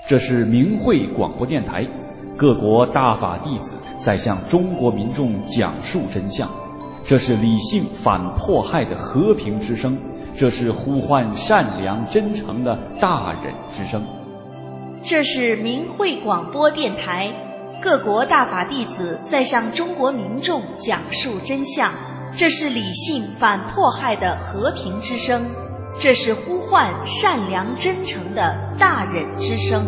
这是明慧广播电台，各国大法弟子在向中国民众讲述真相。这是理性反迫害的和平之声，这是呼唤善良真诚的大忍之声。 这是明慧广播电台，各国大法弟子在向中国民众讲述真相。这是理性反迫害的和平之声，这是呼唤善良真诚的大忍之声。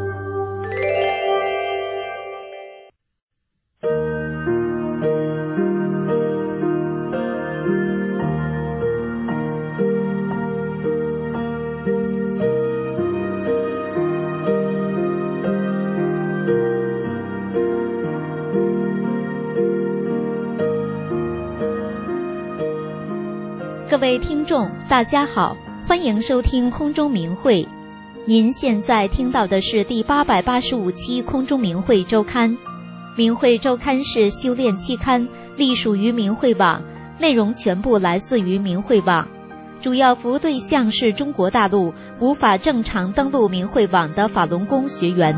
各位听众大家好，欢迎收听空中明慧。您现在听到的是第885期空中明慧周刊。明慧周刊是修炼期刊，隶属于明慧网，内容全部来自于明慧网，主要服务对象是中国大陆无法正常登录明慧网的法轮功学员。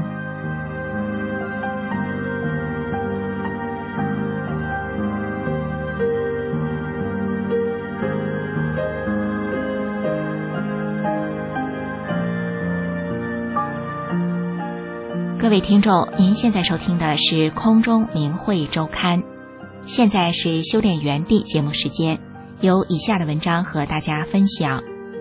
各位听众，您现在收听的是空中明慧周刊，现在是修炼园地节目时间，有以下的文章和大家分享。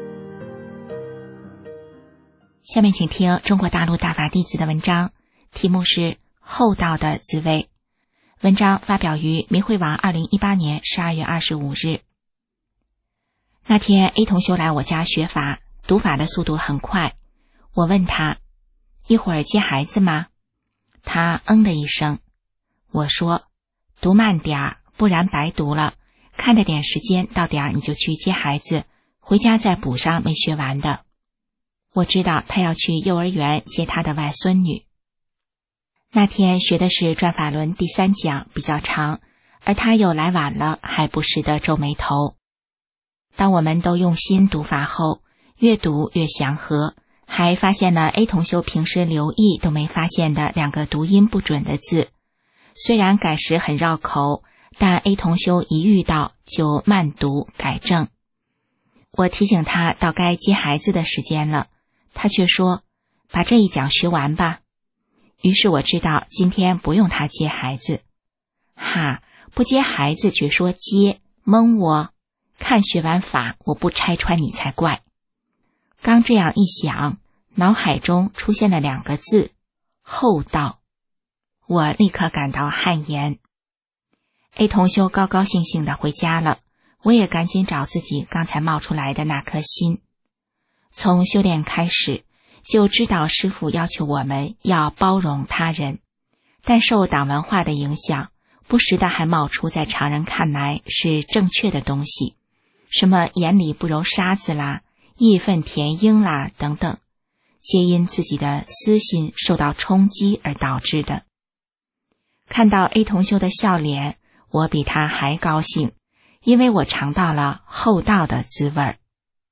下面请听中国大陆大法弟子的文章，题目是厚道的滋味。文章发表于明慧网2018年12月25日。那天 A 同修来我家学法，读法的速度很快。我问他，一会儿接孩子吗？他了一声。我说，读慢点儿，不然白读了，看着点时间，到点儿你就去接孩子，回家再补上没学完的。我知道他要去幼儿园接他的外孙女。那天学的是转法轮第3讲，比较长，而他又来晚了，还不时地皱眉头。当我们都用心读法后，越读越祥和，还发现了 A 同修平时留意都没发现的2个读音不准的字。虽然改时很绕口，但 A 同修一遇到就慢读改正。我提醒他到该接孩子的时间了，他却说，把这一讲学完吧。于是我知道今天不用他接孩子。哈，不接孩子却说接，蒙我。看学完法，我不拆穿你才怪。刚这样一想，脑海中出现了2个字，厚道。我立刻感到汗颜。A 同修高高兴兴地回家了，我也赶紧找自己刚才冒出来的那颗心。从修炼开始，就知道师父要求我们要包容他人，但受党文化的影响，不时的还冒出在常人看来是正确的东西，什么眼里不揉沙子啦，义愤填膺啦等等，皆因自己的私心受到冲击而导致的。看到 A 同修的笑脸，我比他还高兴，因为我尝到了厚道的滋味儿。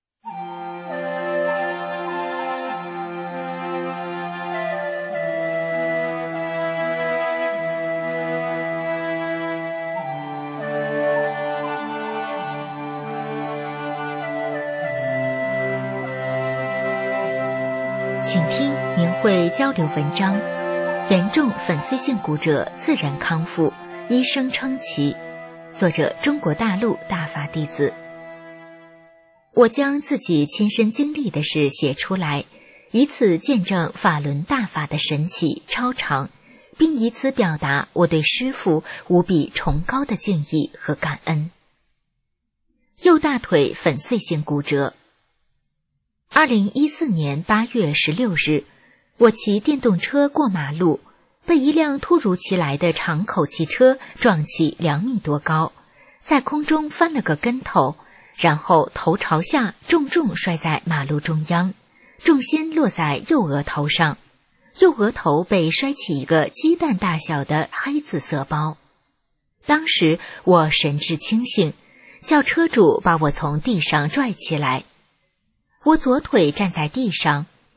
请听明慧交流文章，严重粉碎性骨折自然康复，医生称奇。作者中国大陆大法弟子。我将自己亲身经历的事写出来，以此见证法轮大法的神奇超常，并以此表达我对师父无比崇高的敬意和感恩。右大腿粉碎性骨折。2014年8月16日，我骑电动车过马路，被一辆突如其来的长口汽车撞起2米多高，在空中翻了个跟头，然后头朝下重重摔在马路中央，重心落在右额头上，右额头被摔起一个鸡蛋大小的黑紫色包。当时我神志清醒，叫车主把我从地上拽起来。我左腿站在地上，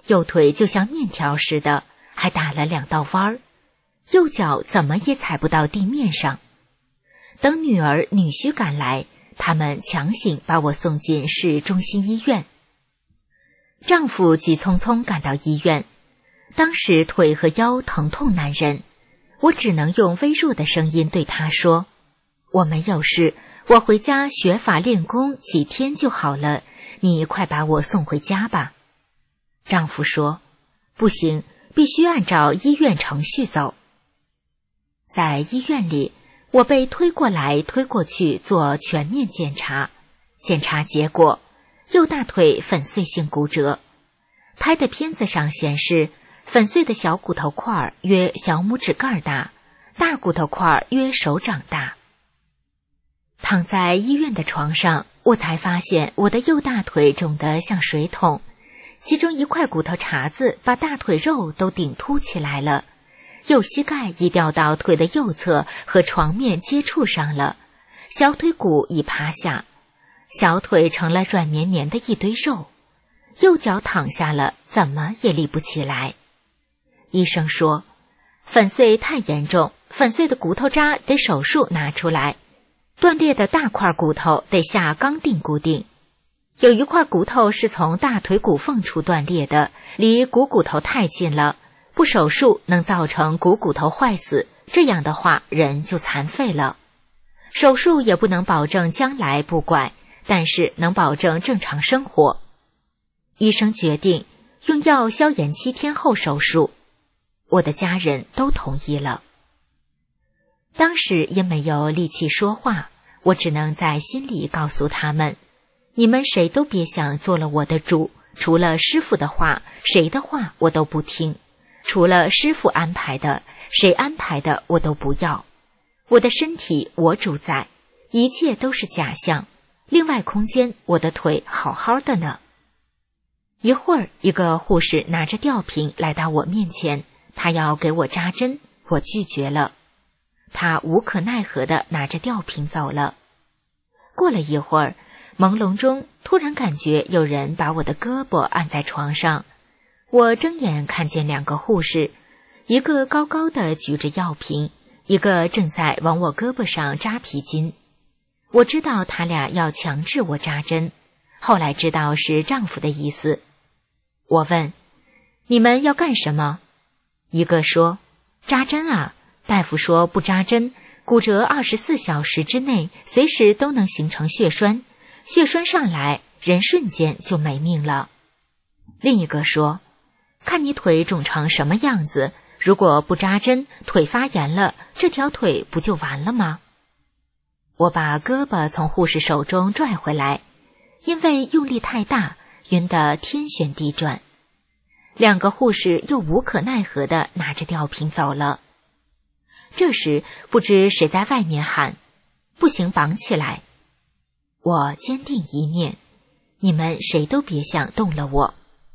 右腿就像面条似的，还打了2道弯儿，右脚怎么也踩不到地面上。等女儿女婿赶来，他们强行把我送进市中心医院。丈夫急匆匆赶到医院，当时腿和腰疼痛难忍，我只能用微弱的声音对他说：“我没有事，我回家学法练功，几天就好了，你快把我送回家吧。”丈夫说：“不行，必须按照医院程序走。”在医院里，我被推过来推过去做全面检查，检查结果，右大腿粉碎性骨折。拍的片子上显示，粉碎的小骨头块约小拇指盖大，大骨头块约手掌大。躺在医院的床上，我才发现我的右大腿肿得像水桶，其中一块骨头茬子把大腿肉都顶凸起来了，右膝盖已掉到腿的右侧和床面接触上了，小腿骨已趴下，小腿成了软绵绵的一堆肉，右脚躺下了，怎么也立不起来。医生说，粉碎太严重，粉碎的骨头渣得手术拿出来，断裂的大块骨头得下钢锭固定。有一块骨头是从大腿骨缝处断裂的，离股头太近了，不手术能造成股头坏死，这样的话人就残废了。手术也不能保证将来不拐，但是能保证正常生活。医生决定用药消炎7天后手术，我的家人都同意了。当时也没有力气说话，我只能在心里告诉他们，你们谁都别想做了我的主，除了师父的话，谁的话我都不听，除了师父安排的，谁安排的我都不要。我的身体我主宰，一切都是假象，另外空间我的腿好好的呢。一会儿，一个护士拿着吊瓶来到我面前，他要给我扎针，我拒绝了。他无可奈何地拿着吊瓶走了。过了一会儿，朦胧中突然感觉有人把我的胳膊按在床上，我睁眼看见2个护士，一个高高的举着药瓶，一个正在往我胳膊上扎皮筋。我知道他俩要强制我扎针，后来知道是丈夫的意思。我问，你们要干什么？一个说，扎针啊，大夫说不扎针，骨折24小时之内随时都能形成血栓，血栓上来，人瞬间就没命了。另一个说，看你腿肿成什么样子，如果不扎针，腿发炎了，这条腿不就完了吗？我把胳膊从护士手中拽回来，因为用力太大，晕得天旋地转。2个护士又无可奈何地拿着吊瓶走了。这时不知谁在外面喊，不行，绑起来。我坚定一念，你们谁都别想动了我。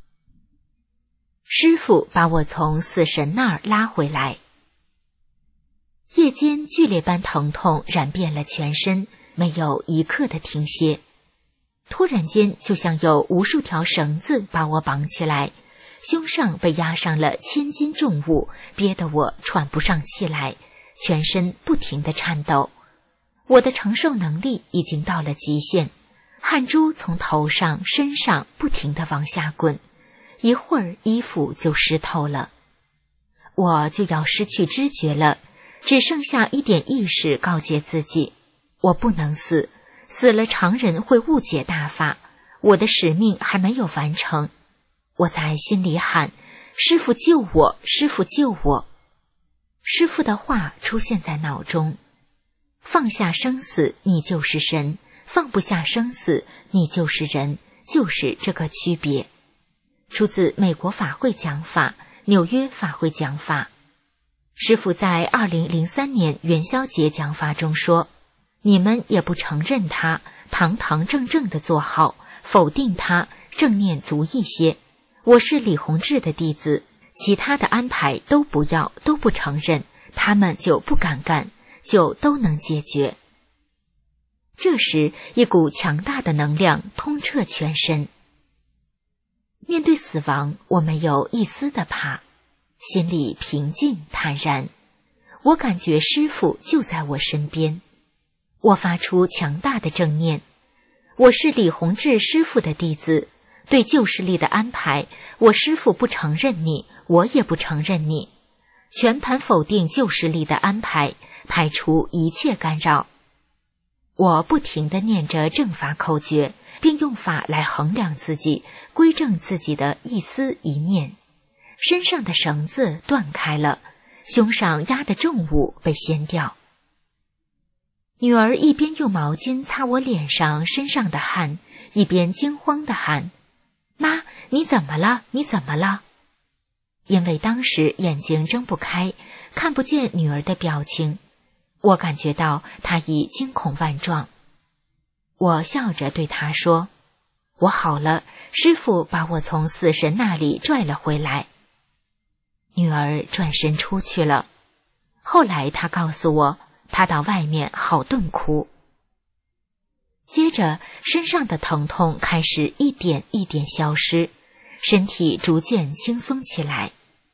师父把我从死神那儿拉回来。夜间剧烈般疼痛染遍了全身，没有一刻的停歇。突然间就像有无数条绳子把我绑起来，胸上被压上了1000斤重物，憋得我喘不上气来，全身不停地颤抖。我的承受能力已经到了极限，汗珠从头上身上不停地往下滚，一会儿衣服就湿透了。我就要失去知觉了，只剩下一点意识告诫自己，我不能死，死了常人会误解大法，我的使命还没有完成。我在心里喊，师父救我，师父救我。师父的话出现在脑中，放下生死，你就是神；放不下生死，你就是人，就是这个区别。出自美国法会讲法，纽约法会讲法。师父在2003年元宵节讲法中说，你们也不承认他，堂堂正正地做好，否定他，正念足一些。我是李洪志的弟子，其他的安排都不要，都不承认，他们就不敢干，就都能解决。这时一股强大的能量通彻全身。 面对死亡，我没有一丝的怕，心里平静坦然。我感觉师父就在我身边，我发出强大的正念。我是李洪志师父的弟子，对旧势力的安排，我师父不承认你，我也不承认你，全盘否定旧势力的安排，排除一切干扰。我不停地念着正法口诀，并用法来衡量自己，归正自己的一思一念。身上的绳子断开了，胸上压的重物被掀掉。女儿一边用毛巾擦我脸上身上的汗，一边惊慌地喊：妈，你怎么了？你怎么了？因为当时眼睛睁不开，看不见女儿的表情，我感觉到她已惊恐万状。我笑着对她说：我好了，师父把我从死神那里拽了回来。女儿转身出去了。后来她告诉我，她到外面好顿哭。接着身上的疼痛开始一点一点消失，身体逐渐轻松起来。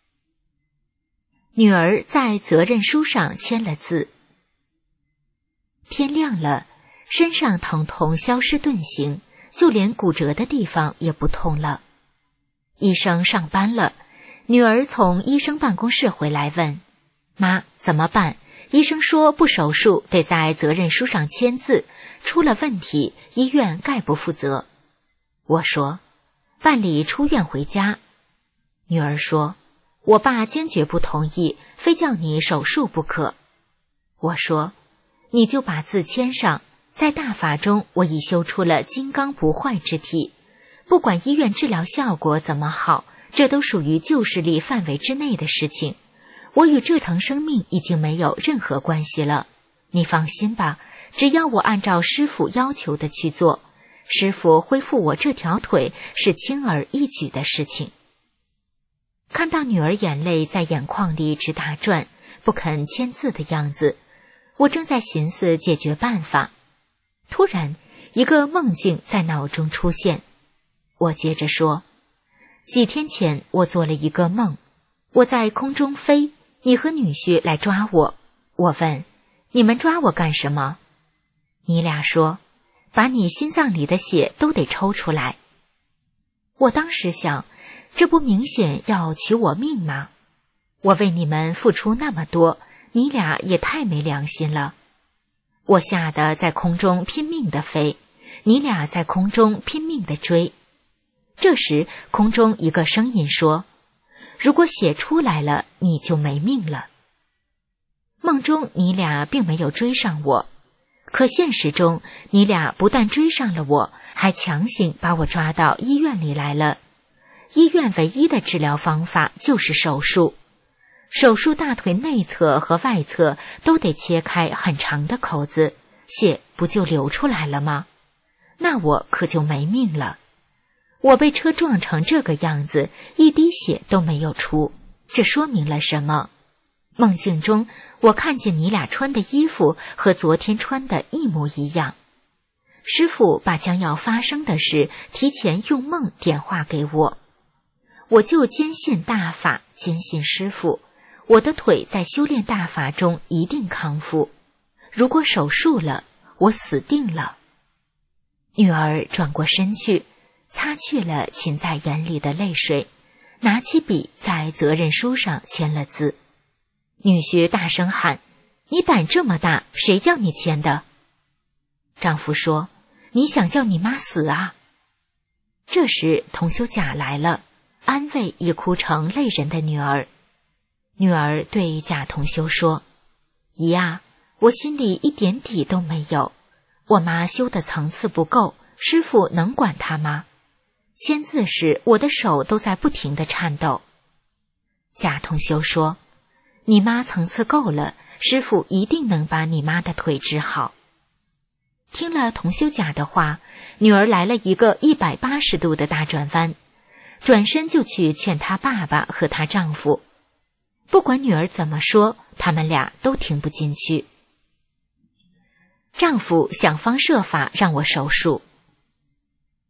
女儿在责任书上签了字。天亮了，身上疼痛消失顿行，就连骨折的地方也不痛了。医生上班了，女儿从医生办公室回来问：妈，怎么办？医生说不手术，得在责任书上签字，出了问题，医院概不负责。我说：办理出院回家。女儿说：我爸坚决不同意，非叫你手术不可。我说：你就把字签上，在大法中我已修出了金刚不坏之体，不管医院治疗效果怎么好，这都属于旧势力范围之内的事情，我与这层生命已经没有任何关系了。你放心吧，只要我按照师父要求的去做，师父恢复我这条腿是轻而易举的事情。看到女儿眼泪在眼眶里直打转，不肯签字的样子，我正在寻思解决办法。突然一个梦境在脑中出现。我接着说：几天前我做了一个梦，我在空中飞，你和女婿来抓我。我问：你们抓我干什么？你俩说：把你心脏里的血都得抽出来。我当时想，这不明显要取我命吗？我为你们付出那么多，你俩也太没良心了。我吓得在空中拼命地飞，你俩在空中拼命地追。这时空中一个声音说：如果血出来了，你就没命了。梦中你俩并没有追上我，可现实中你俩不但追上了我，还强行把我抓到医院里来了。医院唯一的治疗方法就是手术，手术大腿内侧和外侧都得切开很长的口子，血不就流出来了吗？那我可就没命了。我被车撞成这个样子，一滴血都没有出，这说明了什么？梦境中我看见你俩穿的衣服和昨天穿的一模一样。师父把将要发生的事提前用梦点化给我，我就坚信大法，坚信师父，我的腿在修炼大法中一定康复。如果手术了，我死定了。女儿转过身去，擦去了噙在眼里的泪水，拿起笔在责任书上签了字。女婿大声喊：你胆这么大，谁叫你签的？丈夫说：你想叫你妈死啊？这时同修甲来了，安慰已哭成泪人的女儿。女儿对贾同修说：姨啊，我心里一点底都没有，我妈修的层次不够，师父能管她吗？签字时我的手都在不停地颤抖。贾同修说：你妈层次够了，师父一定能把你妈的腿治好。听了同修甲的话，女儿来了一个180度的大转弯，转身就去劝她爸爸和她丈夫。不管女儿怎么说，他们俩都听不进去。丈夫想方设法让我手术。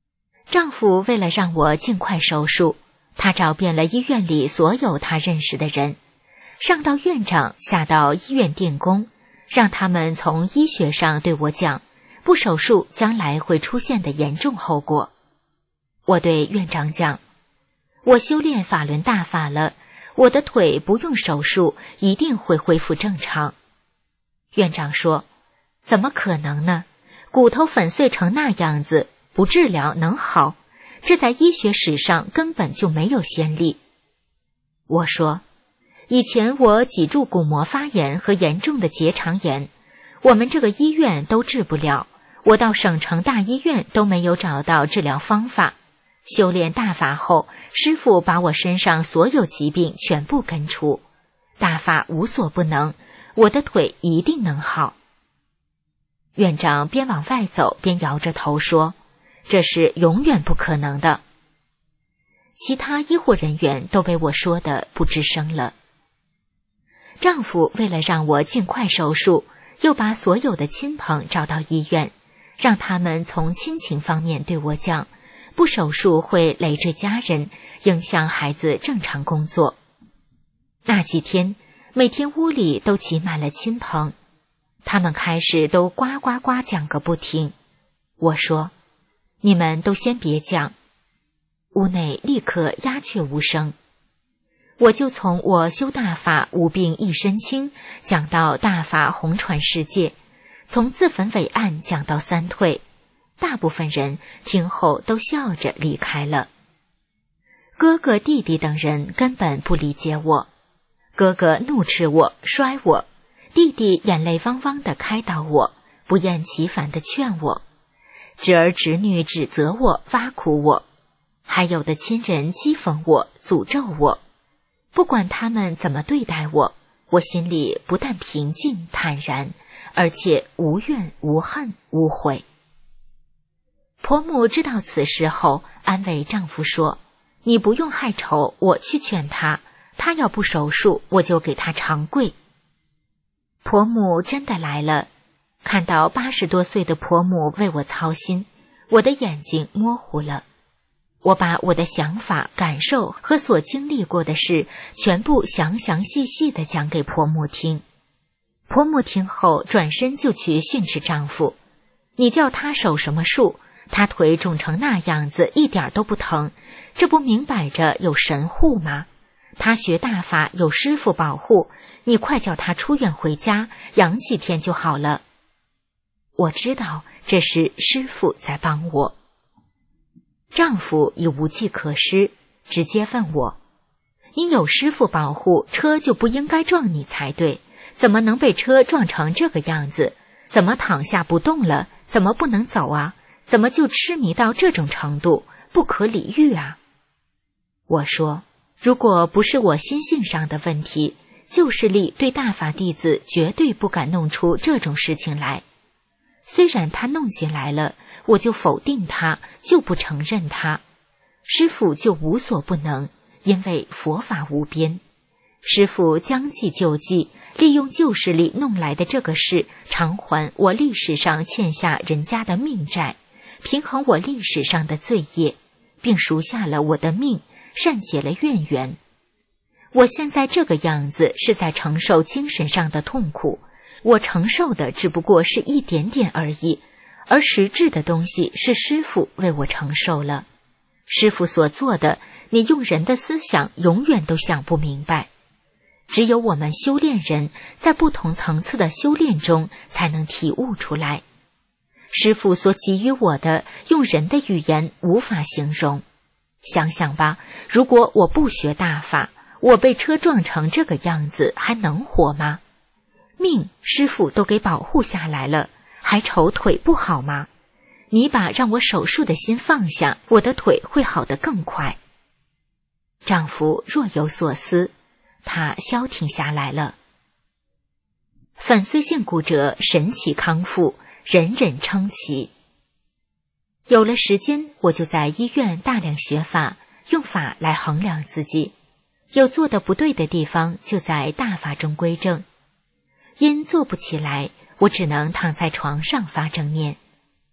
丈夫为了让我尽快手术，他找遍了医院里所有他认识的人，上到院长，下到医院电工，让他们从医学上对我讲，不手术将来会出现的严重后果。我对院长讲，我修炼法轮大法了，我的腿不用手术一定会恢复正常。院长说，怎么可能呢？骨头粉碎成那样子，不治疗能好？这在医学史上根本就没有先例。我说，以前我脊柱骨膜发炎和严重的结肠炎，我们这个医院都治不了，我到省城大医院都没有找到治疗方法。修炼大法后，师父把我身上所有疾病全部根除，大法无所不能，我的腿一定能好。院长边往外走边摇着头说，这是永远不可能的。其他医护人员都被我说得不吱声了。丈夫为了让我尽快手术，又把所有的亲朋找到医院，让他们从亲情方面对我讲，不手术会累赘家人，影响孩子正常工作。那几天，每天屋里都挤满了亲朋，他们开始都呱呱呱讲个不停。我说，你们都先别讲。屋内立刻鸦雀无声。我就从我修大法无病一身轻讲到大法红传世界，从自焚伟岸讲到三退，大部分人听后都笑着离开了。哥哥弟弟等人根本不理解我，哥哥怒斥我摔我，弟弟眼泪汪汪地开导我，不厌其烦地劝我，侄儿侄女指责我挖苦我，还有的亲人讥讽我诅咒我。不管他们怎么对待我，我心里不但平静坦然，而且无怨无恨无悔。婆母知道此事后，安慰丈夫说，你不用害愁，我去劝他，他要不手术，我就给他长跪。婆母真的来了，看到80多岁的婆母为我操心，我的眼睛模糊了。我把我的想法、感受和所经历过的事全部详详细细地讲给婆母听。婆母听后转身就去训斥丈夫，你叫他手什么术？他腿肿成那样子一点都不疼，这不明摆着有神护吗？他学大法有师父保护，你快叫他出院回家，养几天就好了。我知道这是师父在帮我。丈夫已无计可施，直接问我，你有师父保护，车就不应该撞你才对，怎么能被车撞成这个样子？怎么躺下不动了？怎么不能走啊？怎么就痴迷到这种程度？不可理喻啊！我说，如果不是我心性上的问题，旧势力对大法弟子绝对不敢弄出这种事情来。虽然他弄进来了，我就否定他，就不承认他。师父就无所不能，因为佛法无边。师父将计就计，利用旧势力弄来的这个事，偿还我历史上欠下人家的命债，平衡我历史上的罪业，并赎下了我的命，善解了怨缘。我现在这个样子是在承受精神上的痛苦，我承受的只不过是一点点而已，而实质的东西是师父为我承受了。师父所做的，你用人的思想永远都想不明白。只有我们修炼人在不同层次的修炼中才能体悟出来。师父所给予我的，用人的语言无法形容。想想吧，如果我不学大法，我被车撞成这个样子，还能活吗？命师父都给保护下来了，还愁腿不好吗？你把让我手术的心放下，我的腿会好得更快。丈夫若有所思，他消停下来了。粉碎性骨折神奇康复，人人称奇。有了时间，我就在医院大量学法，用法来衡量自己，有做的不对的地方，就在大法中归正。因做不起来，我只能躺在床上发正念。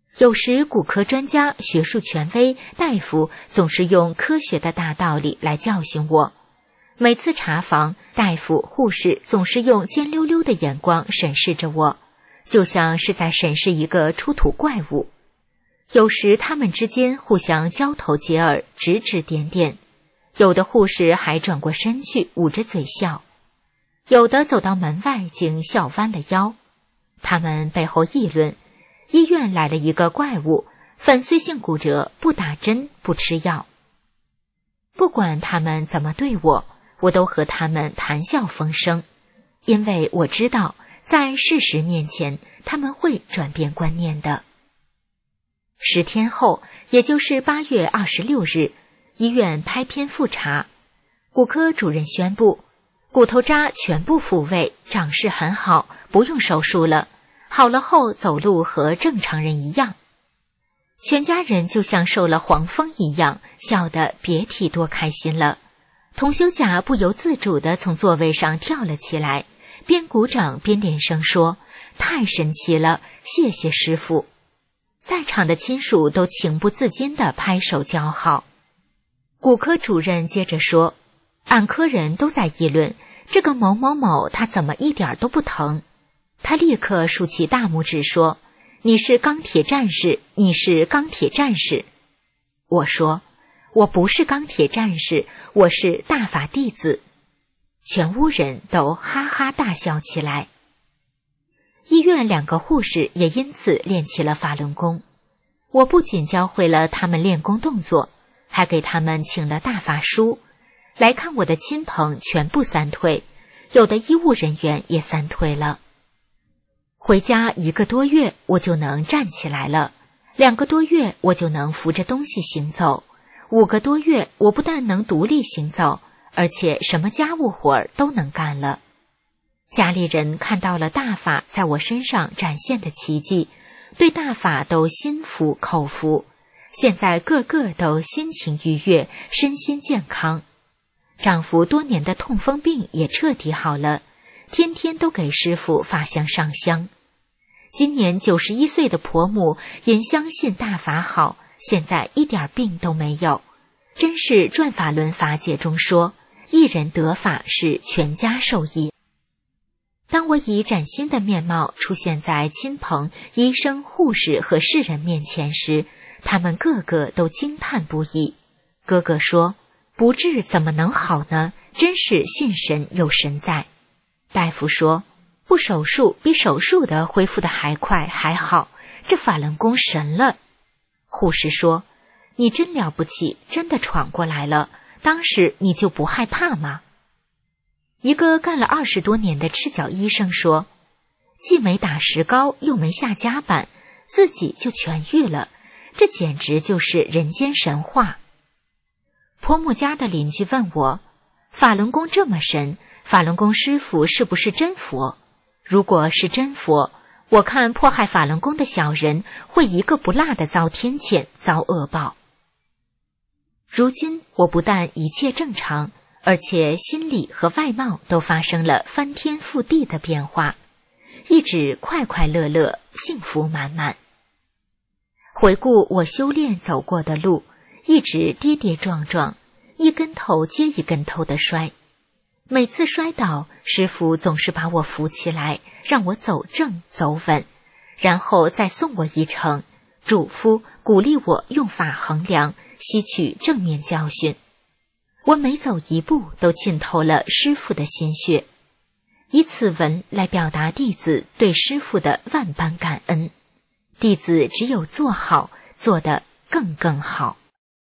有时骨科专家、学术权威、大夫总是用科学的大道理来教训我。每次查房，大夫、护士总是用尖溜溜的眼光审视着我，就像是在审视一个出土怪物。有时他们之间互相交头接耳，指指点点，有的护士还转过身去捂着嘴笑，有的走到门外竟笑弯了腰。他们背后议论，医院来了一个怪物，粉碎性骨折，不打针，不吃药。不管他们怎么对我，我都和他们谈笑风生，因为我知道在事实面前他们会转变观念的。10天后，也就是8月26日，医院拍片复查，骨科主任宣布骨头渣全部复位，长势很好，不用手术了，好了后走路和正常人一样。全家人就像受了黄蜂一样，笑得别提多开心了。佟修甲不由自主地从座位上跳了起来，边鼓掌边连声说：“太神奇了，谢谢师傅。”在场的亲属都情不自禁地拍手叫好。骨科主任接着说：“俺科人都在议论，这个某某某他怎么一点都不疼。”他立刻竖起大拇指说：“你是钢铁战士，你是钢铁战士。”我说：“我不是钢铁战士，我是大法弟子。”全屋人都哈哈大笑起来。医院2个护士也因此练起了法轮功。我不仅教会了他们练功动作，还给他们请了大法书。来看我的亲朋全部3退，有的医务人员也3退了。回家1个多月，我就能站起来了；2个多月，我就能扶着东西行走；5个多月，我不但能独立行走，而且什么家务活儿都能干了。家里人看到了大法在我身上展现的奇迹，对大法都心服口服，现在个个都心情愉悦，身心健康。丈夫多年的痛风病也彻底好了，天天都给师傅发香上香。今年91岁的婆母因相信大法好，现在一点病都没有。真是转法轮法解中说，一人得法是全家受益。当我以崭新的面貌出现在亲朋、医生、护士和世人面前时，他们个个都惊叹不已。哥哥说：“不治怎么能好呢？真是信神有神在。”大夫说：“不手术比手术的恢复的还快还好，这法轮功神了。”护士说：“你真了不起，真的闯过来了，当时你就不害怕吗？”一个干了20多年的赤脚医生说：“既没打石膏，又没下夹板，自己就痊愈了，这简直就是人间神话。”婆母家的邻居问我：“法轮功这么神，法轮功师傅是不是真佛？如果是真佛，我看迫害法轮功的小人会一个不落的遭天谴，遭恶报。”如今我不但一切正常，而且心理和外貌都发生了翻天覆地的变化，一直快快乐乐，幸福满满。回顾我修炼走过的路，一直跌跌撞撞，一跟头接一跟头的摔。每次摔倒，师父总是把我扶起来，让我走正走稳，然后再送我一程，嘱咐鼓励我用法衡量，吸取正面教训。我每走一步都浸透了师父的心血，以此文来表达弟子对师父的万般感恩。弟子只有做好，做得更好。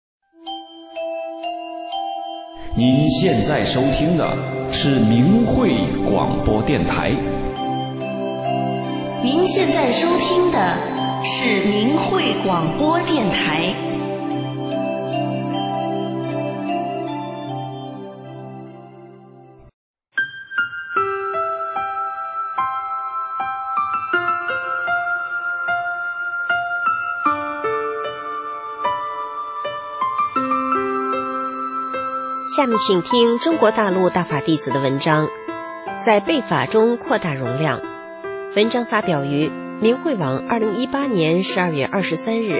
您现在收听的是明慧广播电台。 您现在收听的是明慧广播电台。 下面请听中国大陆大法弟子的文章，在背法中扩大容量。文章发表于明慧网2018年12月23日。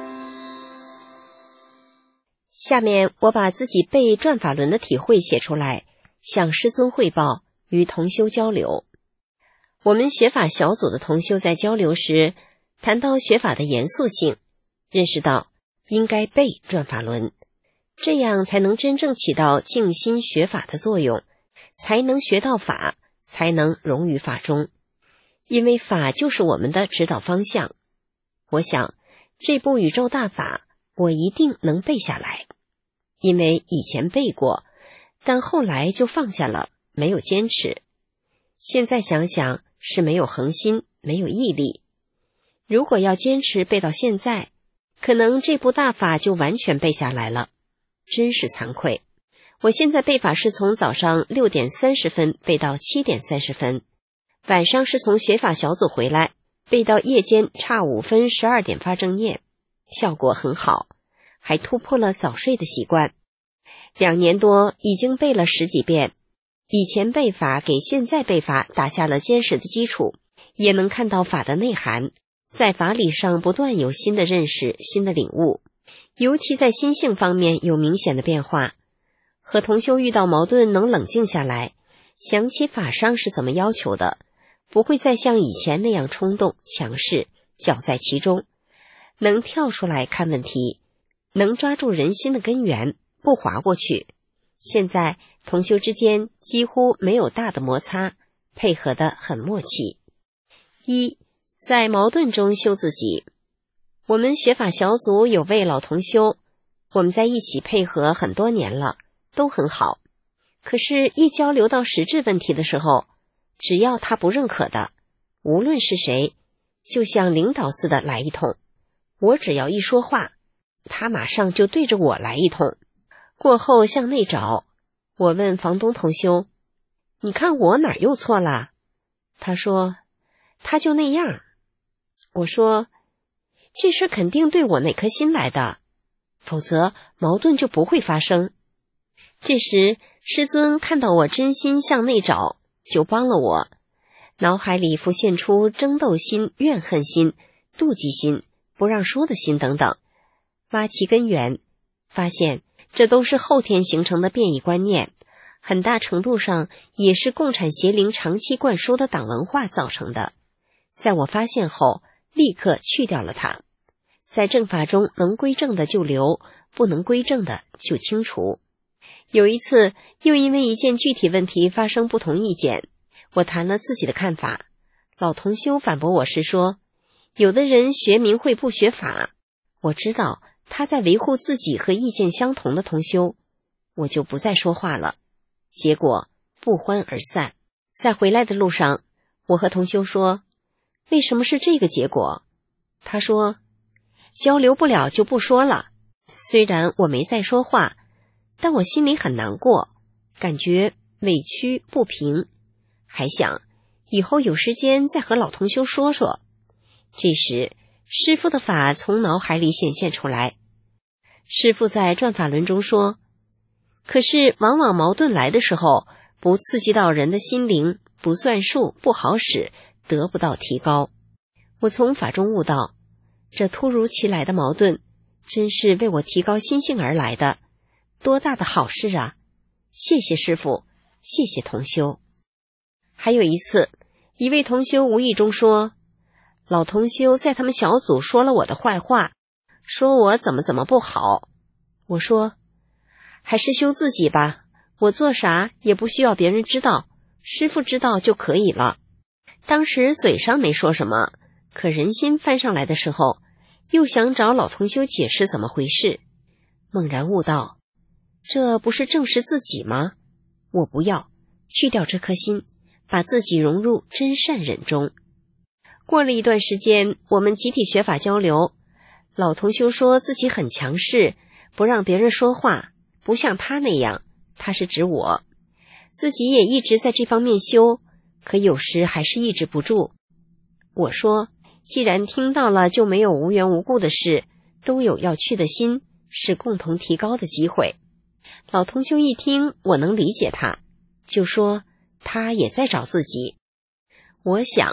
下面我把自己背转法轮的体会写出来，向师尊汇报，与同修交流。我们学法小组的同修在交流时，谈到学法的严肃性，认识到应该背转法轮，这样才能真正起到静心学法的作用，才能学到法，才能融于法中。因为法就是我们的指导方向。我想这部宇宙大法我一定能背下来，因为以前背过，但后来就放下了，没有坚持。现在想想是没有恒心，没有毅力。如果要坚持背到现在，可能这部大法就完全背下来了，真是惭愧。我现在背法是从早上6点30分背到7点30分，晚上是从学法小组回来，背到夜间差5分12点发正念，效果很好，还突破了早睡的习惯。2年多已经背了10几遍，以前背法给现在背法打下了坚实的基础，也能看到法的内涵，在法理上不断有新的认识，新的领悟，尤其在心性方面有明显的变化。和同修遇到矛盾能冷静下来，想起法上是怎么要求的，不会再像以前那样冲动强势，搅在其中，能跳出来看问题，能抓住人心的根源，不滑过去。现在同修之间几乎没有大的摩擦，配合得很默契。一，在矛盾中修自己。我们学法小组有位老同修，我们在一起配合很多年了，都很好。可是一交流到实质问题的时候，只要他不认可的，无论是谁，就像领导似的来一通。我只要一说话，他马上就对着我来一通。过后向内找，我问房东同修，你看我哪儿又错了？他说，他就那样。我说，这事肯定对我那颗心来的，否则矛盾就不会发生。这时师尊看到我真心向内找，就帮了我，脑海里浮现出争斗心、怨恨心、妒忌心、不让说的心等等，挖其根源，发现这都是后天形成的变异观念，很大程度上也是共产邪灵长期灌输的党文化造成的。在我发现后，立刻去掉了它。在正法中能归正的就留，不能归正的就清除。有一次又因为一件具体问题发生不同意见，我谈了自己的看法，老同修反驳我是说，有的人学明慧不学法，我知道他在维护自己和意见相同的同修，我就不再说话了。结果不欢而散。在回来的路上，我和同修说，为什么是这个结果？他说，交流不了就不说了。虽然我没再说话，但我心里很难过，感觉委屈不平，还想以后有时间再和老同修说说。这时师父的法从脑海里显现出来。师父在转法轮中说，可是往往矛盾来的时候，不刺激到人的心灵，不算数，不好使，得不到提高。我从法中悟到，这突如其来的矛盾真是为我提高心性而来的，多大的好事啊！谢谢师父，谢谢同修。还有一次，一位同修无意中说，老同修在他们小组说了我的坏话，说我怎么不好。我说，还是修自己吧，我做啥也不需要别人知道，师父知道就可以了。当时嘴上没说什么，可人心翻上来的时候，又想找老同修解释怎么回事。猛然悟到，这不是正视自己吗？我不要，去掉这颗心，把自己融入真善忍中。过了一段时间，我们集体学法交流，老同修说自己很强势，不让别人说话，不像他那样，他是指我。自己也一直在这方面修，可有时还是抑制不住。我说，既然听到了，就没有无缘无故的事，都有要去的心，是共同提高的机会。老同修一听，我能理解他，就说他也在找自己。我想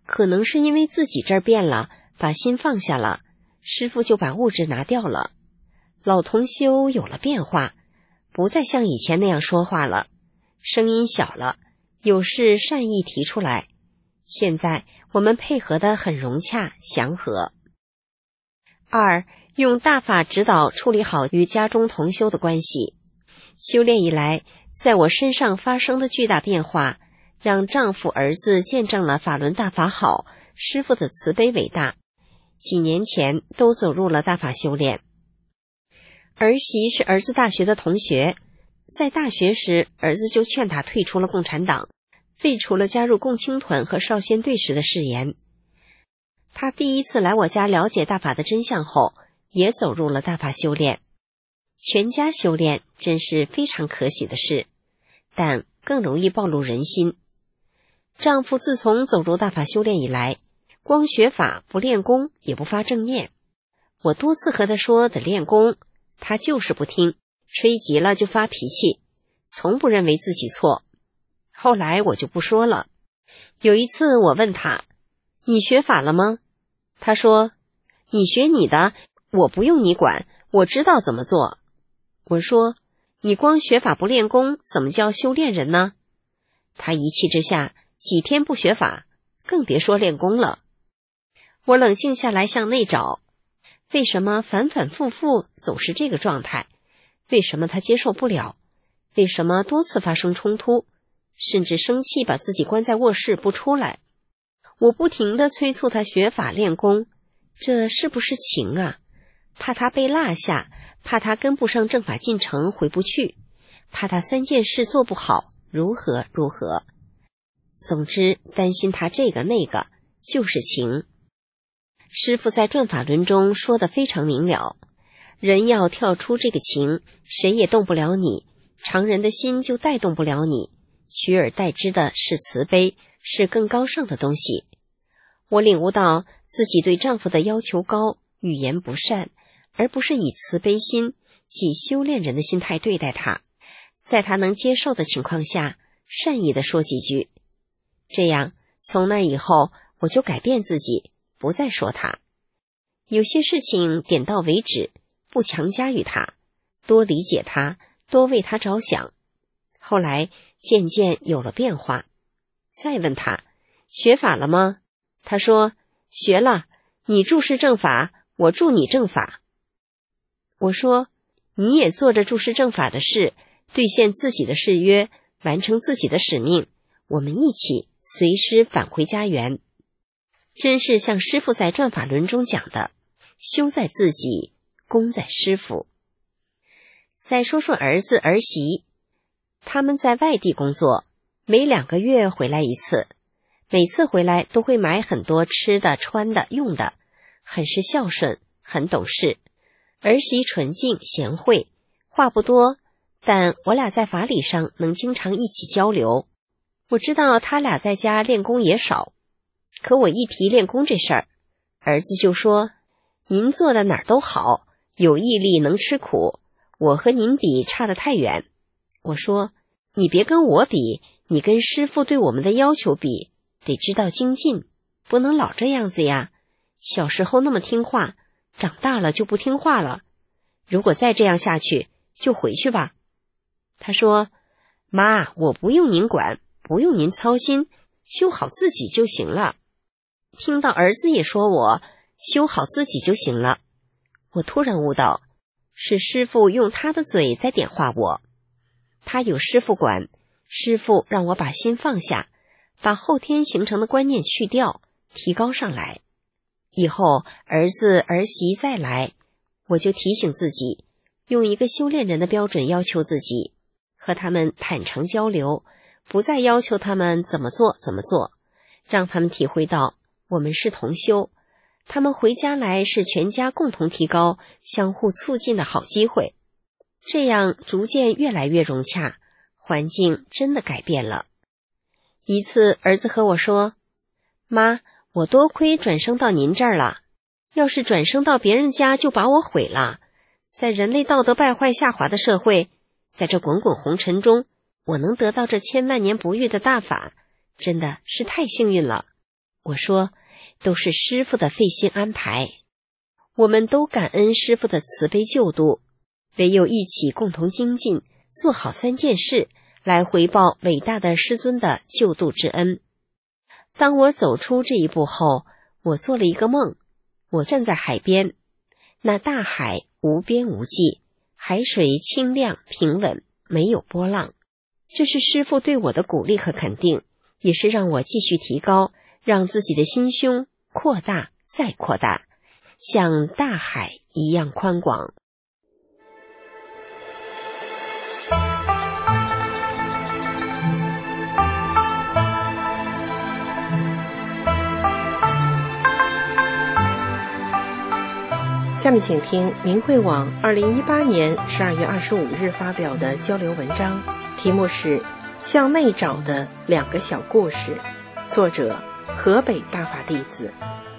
可能是因为自己这儿变了，把心放下了，师父就把物质拿掉了。老同修有了变化，不再像以前那样说话了，声音小了，有事善意提出来。现在我们配合得很融洽祥和。2. 用大法指导处理好与家中同修的关系。修炼以来，在我身上发生的巨大变化，让丈夫儿子见证了法轮大法好，师父的慈悲伟大，几年前都走入了大法修炼。儿媳是儿子大学的同学，在大学时儿子就劝他退出了共产党，废除了加入共青团和少先队时的誓言。他第一次来我家了解大法的真相后，也走入了大法修炼。全家修炼真是非常可喜的事，但更容易暴露人心。丈夫自从走入大法修炼以来，光学法不练功，也不发正念。我多次和他说得练功，他就是不听，吹急了就发脾气，从不认为自己错。后来我就不说了。有一次我问他，你学法了吗？他说，你学你的，我不用你管，我知道怎么做。我说，你光学法不练功，怎么叫修炼人呢？他一气之下，几天不学法，更别说练功了。我冷静下来向内找，为什么反反复复总是这个状态？为什么他接受不了？为什么多次发生冲突？甚至生气把自己关在卧室不出来？我不停地催促他学法练功，这是不是情啊？怕他被落下，怕他跟不上正法进程回不去，怕他3件事做不好，如何如何。总之担心他这个那个，就是情。师父在转法轮中说得非常明了，人要跳出这个情，谁也动不了你，常人的心就带动不了你，取而代之的是慈悲，是更高尚的东西。我领悟到自己对丈夫的要求高，语言不善，而不是以慈悲心即修炼人的心态对待他，在他能接受的情况下，善意地说几句。这样从那以后我就改变自己，不再说他。有些事情点到为止，不强加于他，多理解他，多为他着想。后来渐渐有了变化。再问他，学法了吗？他说，学了，你注释正法，我助你正法。我说，你也做着注释正法的事，兑现自己的誓约，完成自己的使命，我们一起随师返回家园。真是像师父在转法轮中讲的，修在自己，功在师父。再说说儿子儿媳，他们在外地工作，每2个月回来一次，每次回来都会买很多吃的穿的用的，很是孝顺，很懂事。儿媳纯净贤惠，话不多，但我俩在法理上能经常一起交流。我知道他俩在家练功也少，可我一提练功这事儿，儿子就说，您做的哪儿都好，有毅力能吃苦，我和您比差得太远。我说，你别跟我比，你跟师父对我们的要求比，得知道精进，不能老这样子呀。小时候那么听话，长大了就不听话了，如果再这样下去，就回去吧。他说，妈，我不用您管，不用您操心，修好自己就行了。听到儿子也说我修好自己就行了，我突然悟到，是师父用他的嘴在点化我。他有师父管，师父让我把心放下，把后天形成的观念去掉，提高上来。以后儿子儿媳再来，我就提醒自己，用一个修炼人的标准要求自己，和他们坦诚交流，不再要求他们怎么做怎么做，让他们体会到我们是同修，他们回家来是全家共同提高、相互促进的好机会。这样逐渐越来越融洽，环境真的改变了。一次儿子和我说，妈，我多亏转生到您这儿了，要是转生到别人家就把我毁了。在人类道德败坏下滑的社会，在这滚滚红尘中，我能得到这千万年不遇的大法，真的是太幸运了。 我说，都是师父的费心安排，我们都感恩师父的慈悲救度，唯有一起共同精进，做好3件事，来回报伟大的师尊的救度之恩。当我走出这一步后，我做了一个梦，我站在海边，那大海无边无际，海水清亮平稳，没有波浪。这是师父对我的鼓励和肯定，也是让我继续提高，让自己的心胸扩大再扩大，像大海一样宽广。 下面请听明慧网2018年12月25日发表的交流文章，题目是《向内找的2个小故事》，作者河北大法弟子。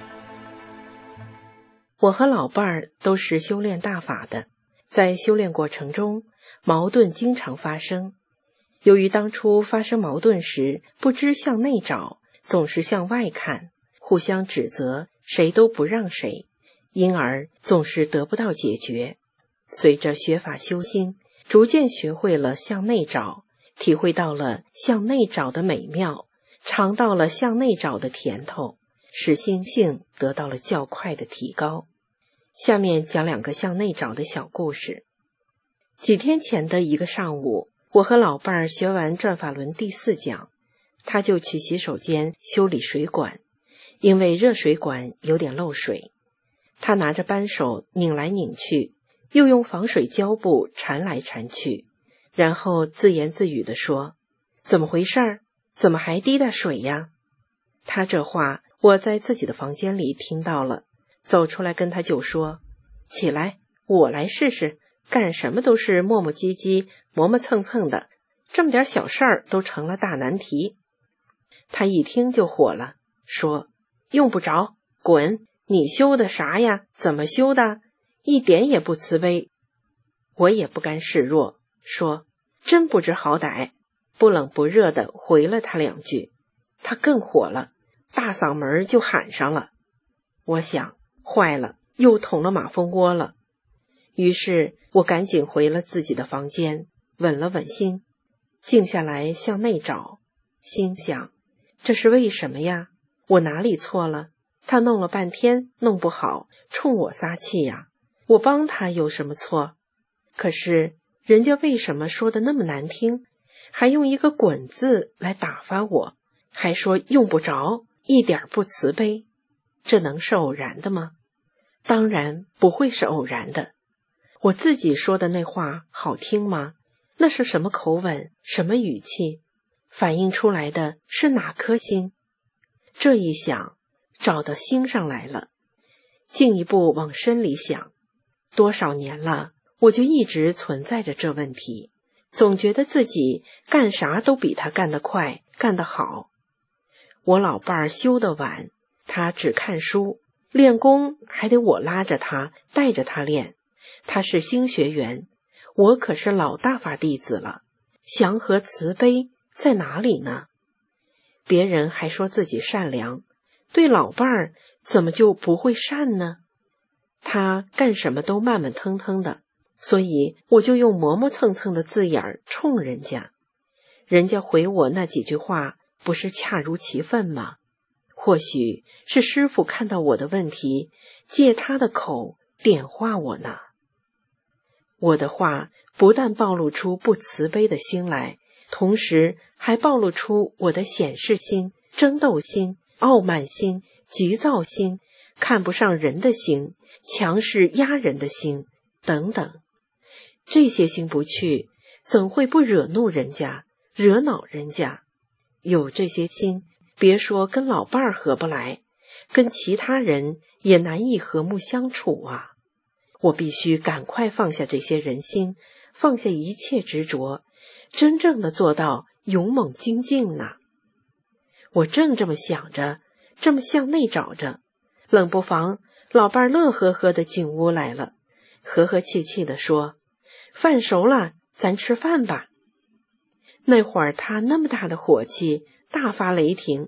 我和老伴儿都是修炼大法的，在修炼过程中，矛盾经常发生。由于当初发生矛盾时不知向内找，总是向外看，互相指责，谁都不让谁，因而总是得不到解决。随着学法修心，逐渐学会了向内找，体会到了向内找的美妙，尝到了向内找的甜头，使心性得到了较快的提高。下面讲2个向内找的小故事。几天前的一个上午，我和老伴儿学完转法轮第4讲，他就去洗手间修理水管，因为热水管有点漏水。他拿着扳手拧来拧去，又用防水胶布缠来缠去，然后自言自语地说：“怎么回事儿？怎么还滴答水呀？”他这话我在自己的房间里听到了，走出来跟他就说：“起来，我来试试，干什么都是磨磨唧唧、磨磨蹭蹭的，这么点小事儿都成了大难题。”他一听就火了，说：“用不着，滚！你修的啥呀？怎么修的？一点也不慈悲。”我也不甘示弱，说：“真不知好歹。”不冷不热地回了他2句。他更火了，大嗓门就喊上了。我想，坏了，又捅了马蜂窝了。于是我赶紧回了自己的房间，稳了稳心，静下来向内找，心想，这是为什么呀？我哪里错了？他弄了半天弄不好，冲我撒气呀，我帮他有什么错？可是人家为什么说的那么难听，还用一个滚字来打发我，还说用不着，一点不慈悲，这能是偶然的吗？当然不会是偶然的。我自己说的那话好听吗？那是什么口吻，什么语气，反映出来的是哪颗心？这一想，找到心上来了。进一步往深里想，多少年了，我就一直存在着这问题，总觉得自己干啥都比他干得快，干得好。我老伴儿修得晚，他只看书，练功还得我拉着他，带着他练。他是新学员，我可是老大法弟子了，祥和慈悲在哪里呢？别人还说自己善良，对老伴儿怎么就不会善呢？他干什么都慢慢腾腾的，所以我就用磨磨蹭蹭的字眼冲人家。人家回我那几句话，不是恰如其分吗？或许是师父看到我的问题，借他的口点化我呢。我的话不但暴露出不慈悲的心来，同时还暴露出我的显示心、争斗心、傲慢心、急躁心、看不上人的心、强势压人的心等等。这些心不去，怎会不惹怒人家，惹恼人家？有这些心，别说跟老伴儿合不来，跟其他人也难以和睦相处啊。我必须赶快放下这些人心，放下一切执着，真正的做到勇猛精进呢。我正这么想着，这么向内找着，冷不防老伴儿乐呵呵的进屋来了，和和气气地说：“饭熟了，咱吃饭吧。”那会儿他那么大的火气，大发雷霆，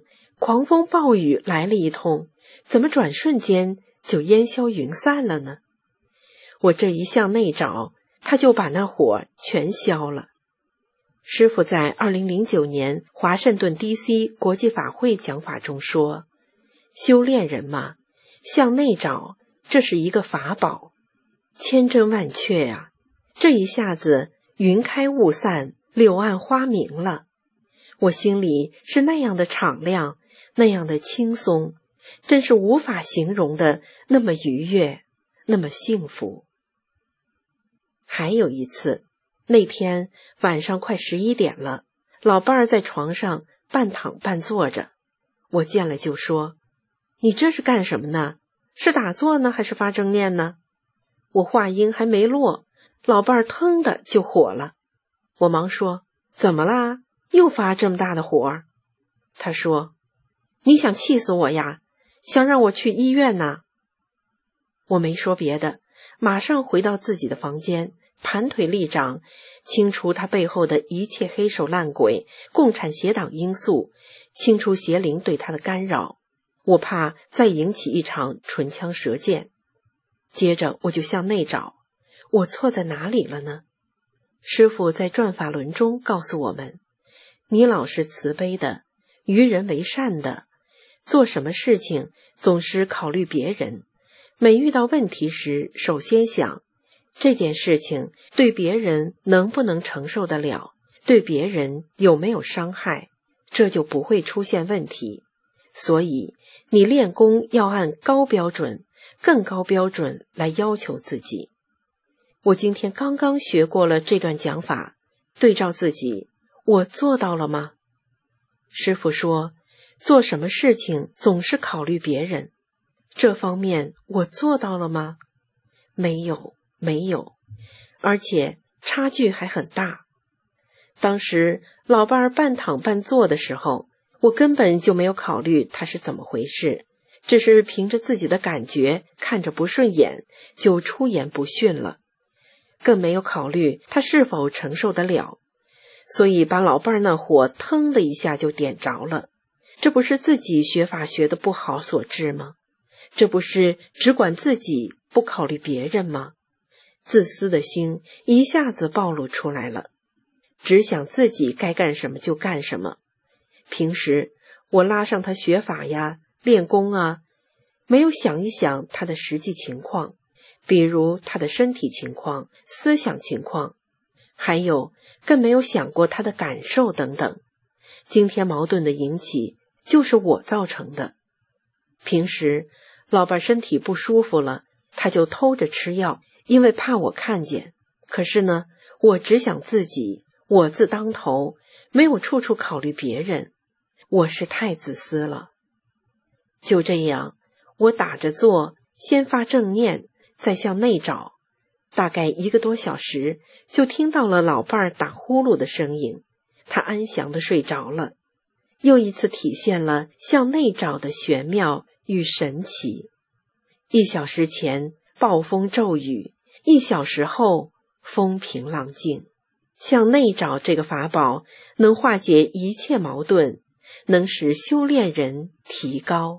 狂风暴雨来了一通，怎么转瞬间就烟消云散了呢？我这一向内找，他就把那火全消了。师父在2009年华盛顿 DC 国际法会讲法中说，修炼人嘛，向内找，这是一个法宝，千真万确呀！这一下子云开雾散，柳暗花明了。我心里是那样的敞亮，那样的轻松，真是无法形容的那么愉悦，那么幸福。还有一次，那天晚上快11点了，老伴儿在床上半躺半坐着，我见了就说，你这是干什么呢？是打坐呢还是发正念呢？我话音还没落，老伴儿腾的就火了。我忙说，怎么啦？又发这么大的火？他说，你想气死我呀？想让我去医院呐？我没说别的，马上回到自己的房间，盘腿立掌，清除他背后的一切黑手烂鬼、共产邪党因素，清除邪灵对他的干扰。我怕再引起一场唇枪舌剑。接着我就向内找，我错在哪里了呢？师父在转法轮中告诉我们，你老是慈悲的，于人为善的，做什么事情总是考虑别人，每遇到问题时首先想，这件事情对别人能不能承受得了，对别人有没有伤害，这就不会出现问题。所以你练功要按高标准、更高标准来要求自己。我今天刚刚学过了这段讲法，对照自己，我做到了吗？师父说，做什么事情总是考虑别人，这方面我做到了吗？没有，而且差距还很大。当时老伴儿半躺半坐的时候，我根本就没有考虑他是怎么回事，只是凭着自己的感觉，看着不顺眼就出言不逊了，更没有考虑他是否承受得了，所以把老伴儿那火腾的一下就点着了。这不是自己学法学得不好所致吗？这不是只管自己不考虑别人吗？自私的心一下子暴露出来了，只想自己该干什么就干什么。平时我拉上他学法呀、练功啊，没有想一想他的实际情况，比如他的身体情况、思想情况，还有更没有想过他的感受等等。今天矛盾的引起就是我造成的。平时老伴身体不舒服了，他就偷着吃药，因为怕我看见。可是呢，我只想自己，我字当头，没有处处考虑别人，我是太自私了。就这样，我打着坐，先发正念，再向内找，大概1个多小时，就听到了老伴儿打呼噜的声音，他安详地睡着了，又一次体现了向内找的玄妙与神奇。1小时前暴风骤雨，1小时后风平浪静。向内找这个法宝能化解一切矛盾，能使修炼人提高。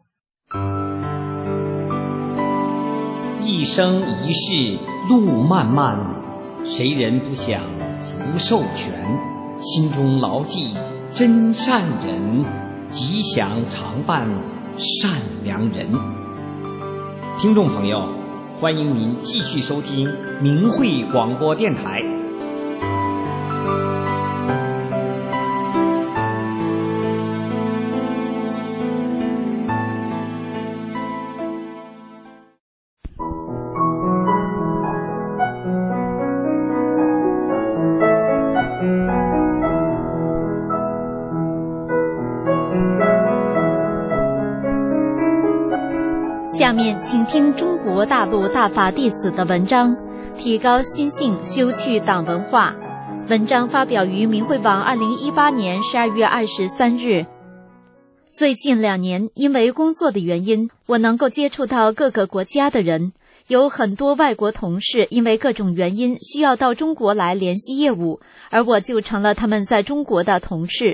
一生一世路漫漫，谁人不想福寿全？心中牢记真善人，吉祥常伴善良人。听众朋友，欢迎您继续收听明慧广播电台。 下面请听中国大陆大法弟子的文章，提高心性，修去党文化。文章发表于明慧网2018年12月23日。最近2年，因为工作的原因，我能够接触到各个国家的人，有很多外国同事因为各种原因需要到中国来联系业务，而我就成了他们在中国的同事。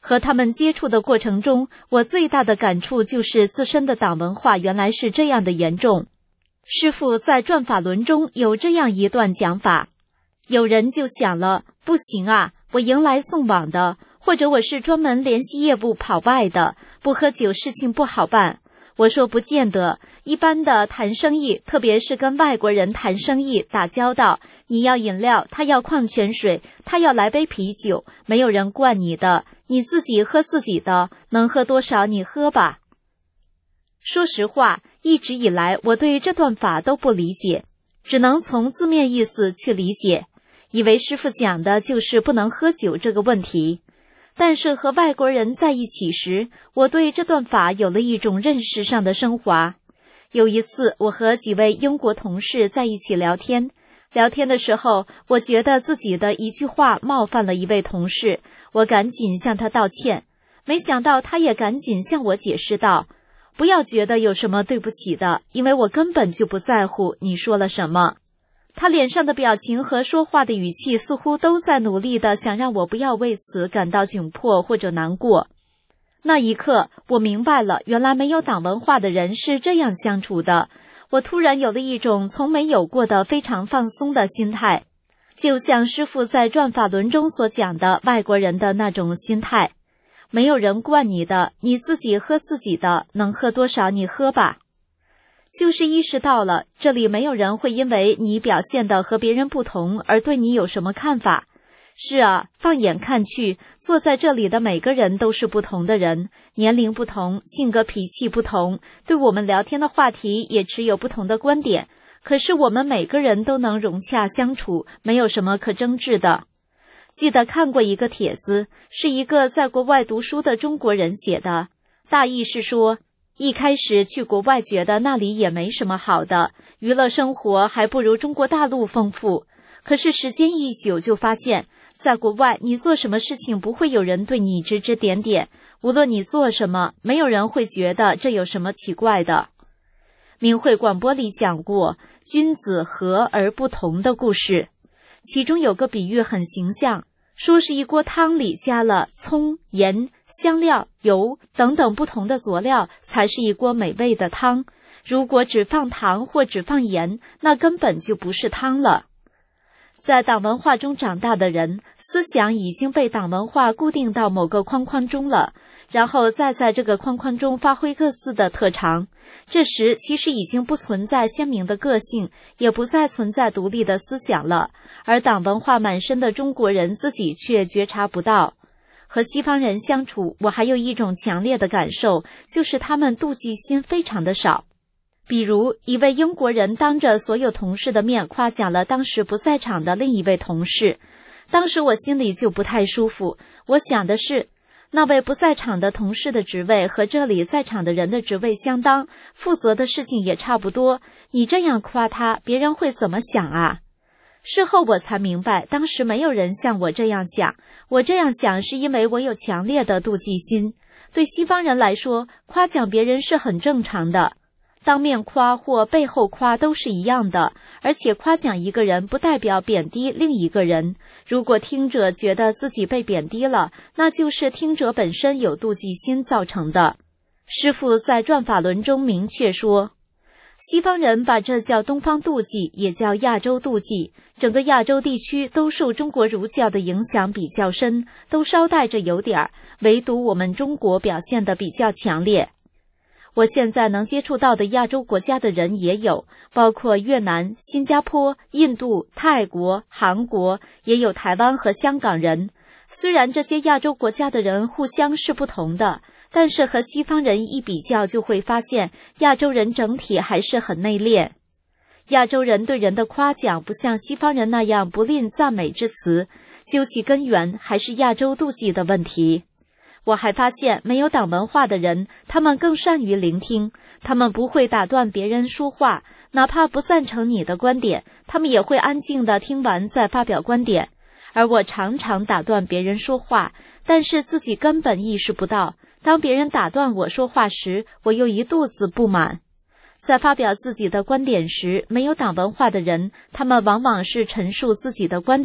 和他们接触的过程中，我最大的感触就是自身的党文化原来是这样的严重。师父在转法轮中有这样一段讲法，有人就想了，不行啊，我迎来送往的，或者我是专门联系业务跑外的，不喝酒事情不好办。我说不见得，一般的谈生意，特别是跟外国人谈生意打交道，你要饮料，他要矿泉水，他要来杯啤酒，没有人灌你的，你自己喝自己的，能喝多少你喝吧。说实话，一直以来我对这段法都不理解，只能从字面意思去理解，以为师父讲的就是不能喝酒这个问题。但是和外国人在一起时，我对这段法有了一种认识上的升华。有一次，我和几位英国同事在一起聊天的时候，我觉得自己的一句话冒犯了一位同事，我赶紧向他道歉。没想到他也赶紧向我解释道，不要觉得有什么对不起的，因为我根本就不在乎你说了什么。他脸上的表情和说话的语气似乎都在努力地想让我不要为此感到窘迫或者难过。那一刻，我明白了，原来没有党文化的人是这样相处的。我突然有了一种从没有过的非常放松的心态，就像师父在转法轮中所讲的外国人的那种心态。没有人灌你的，你自己喝自己的，能喝多少你喝吧。就是意识到了，这里没有人会因为你表现的和别人不同而对你有什么看法。是啊，放眼看去，坐在这里的每个人都是不同的人，年龄不同，性格脾气不同，对我们聊天的话题也持有不同的观点，可是我们每个人都能融洽相处，没有什么可争执的。记得看过一个帖子，是一个在国外读书的中国人写的，大意是说，一开始去国外觉得那里也没什么好的，娱乐生活还不如中国大陆丰富，可是时间一久就发现，在国外你做什么事情不会有人对你指指点点，无论你做什么，没有人会觉得这有什么奇怪的。明慧广播里讲过君子和而不同的故事，其中有个比喻很形象，说是一锅汤里加了葱、盐、香料、油等等不同的佐料，才是一锅美味的汤。如果只放糖或只放盐，那根本就不是汤了。在党文化中长大的人，思想已经被党文化固定到某个框框中了，然后再在这个框框中发挥各自的特长。这时其实已经不存在鲜明的个性，也不再存在独立的思想了，而党文化满身的中国人自己却觉察不到。和西方人相处，我还有一种强烈的感受，就是他们妒忌心非常的少。比如一位英国人当着所有同事的面夸奖了当时不在场的另一位同事，当时我心里就不太舒服。我想的是，那位不在场的同事的职位和这里在场的人的职位相当，负责的事情也差不多，你这样夸他，别人会怎么想啊？事后我才明白，当时没有人像我这样想，我这样想是因为我有强烈的妒忌心。对西方人来说，夸奖别人是很正常的，当面夸或背后夸都是一样的，而且夸奖一个人不代表贬低另一个人。如果听者觉得自己被贬低了，那就是听者本身有妒忌心造成的。师父在转法轮中明确说，西方人把这叫东方妒忌，也叫亚洲妒忌。整个亚洲地区都受中国儒教的影响比较深，都稍带着有点儿，唯独我们中国表现得比较强烈。我现在能接触到的亚洲国家的人也有，包括越南、新加坡、印度、泰国、韩国，也有台湾和香港人。虽然这些亚洲国家的人互相是不同的，但是和西方人一比较，就会发现亚洲人整体还是很内敛。亚洲人对人的夸奖不像西方人那样不吝赞美之词，究其根源还是亚洲妒忌的问题。我还发现没有党文化的人，他们更善于聆听，他们不会打断别人说话，哪怕不赞成你的观点，他们也会安静地听完再发表观点。而我常常打断别人说话，但是自己根本意识不到，当别人打断我说话时，我又一肚子不满。在发表自己的观点时，没有党文化的人，他们往往是陈述自己的观点，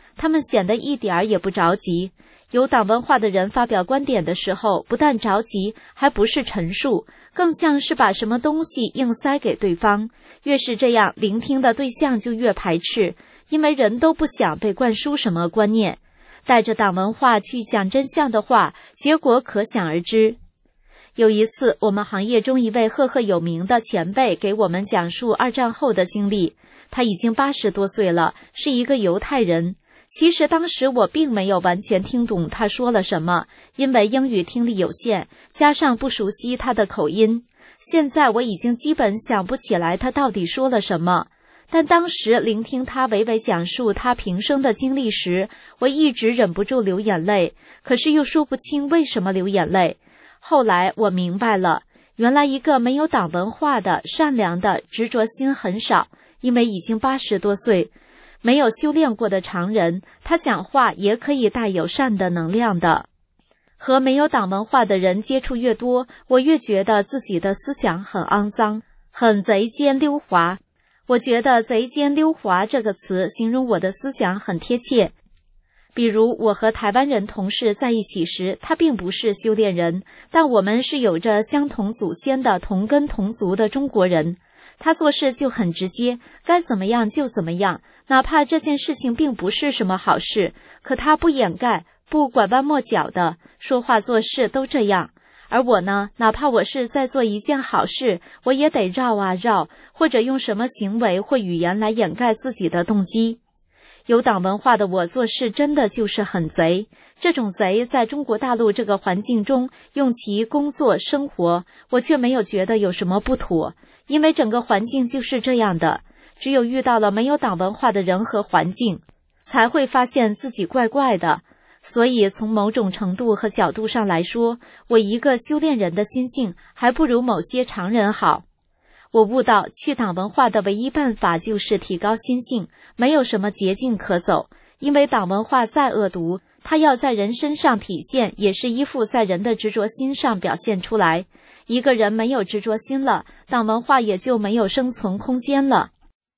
他们显得一点儿也不着急。有党文化的人发表观点的时候，不但着急，还不是陈述，更像是把什么东西硬塞给对方。越是这样，聆听的对象就越排斥，因为人都不想被灌输什么观念。带着党文化去讲真相的话，结果可想而知。有一次，我们行业中一位赫赫有名的前辈给我们讲述二战后的经历。他已经80多岁了，是一个犹太人。其实当时我并没有完全听懂他说了什么，因为英语听力有限，加上不熟悉他的口音。现在我已经基本想不起来他到底说了什么。但当时聆听他娓娓讲述他平生的经历时，我一直忍不住流眼泪，可是又说不清为什么流眼泪。后来我明白了，原来一个没有党文化的、善良的、执着心很少，因为已经80多岁，没有修炼过的常人，他讲话也可以带有善的能量的。和没有党文化的人接触越多，我越觉得自己的思想很肮脏，很贼奸溜滑。我觉得贼奸溜滑这个词形容我的思想很贴切。比如我和台湾人同事在一起时，他并不是修炼人，但我们是有着相同祖先的同根同族的中国人。他做事就很直接，该怎么样就怎么样，哪怕这件事情并不是什么好事，可他不掩盖，不拐弯抹角的，说话做事都这样。而我呢，哪怕我是在做一件好事，我也得绕啊绕，或者用什么行为或语言来掩盖自己的动机。有党文化的我做事真的就是很贼，这种贼在中国大陆这个环境中用其工作生活，我却没有觉得有什么不妥，因为整个环境就是这样的。只有遇到了没有党文化的人和环境，才会发现自己怪怪的。所以从某种程度和角度上来说，我一个修炼人的心性还不如某些常人好。我悟到去党文化的唯一办法就是提高心性，没有什么捷径可走，因为党文化再恶毒，它要在人身上体现，也是依附在人的执着心上表现出来。一个人没有执着心了，党文化也就没有生存空间了。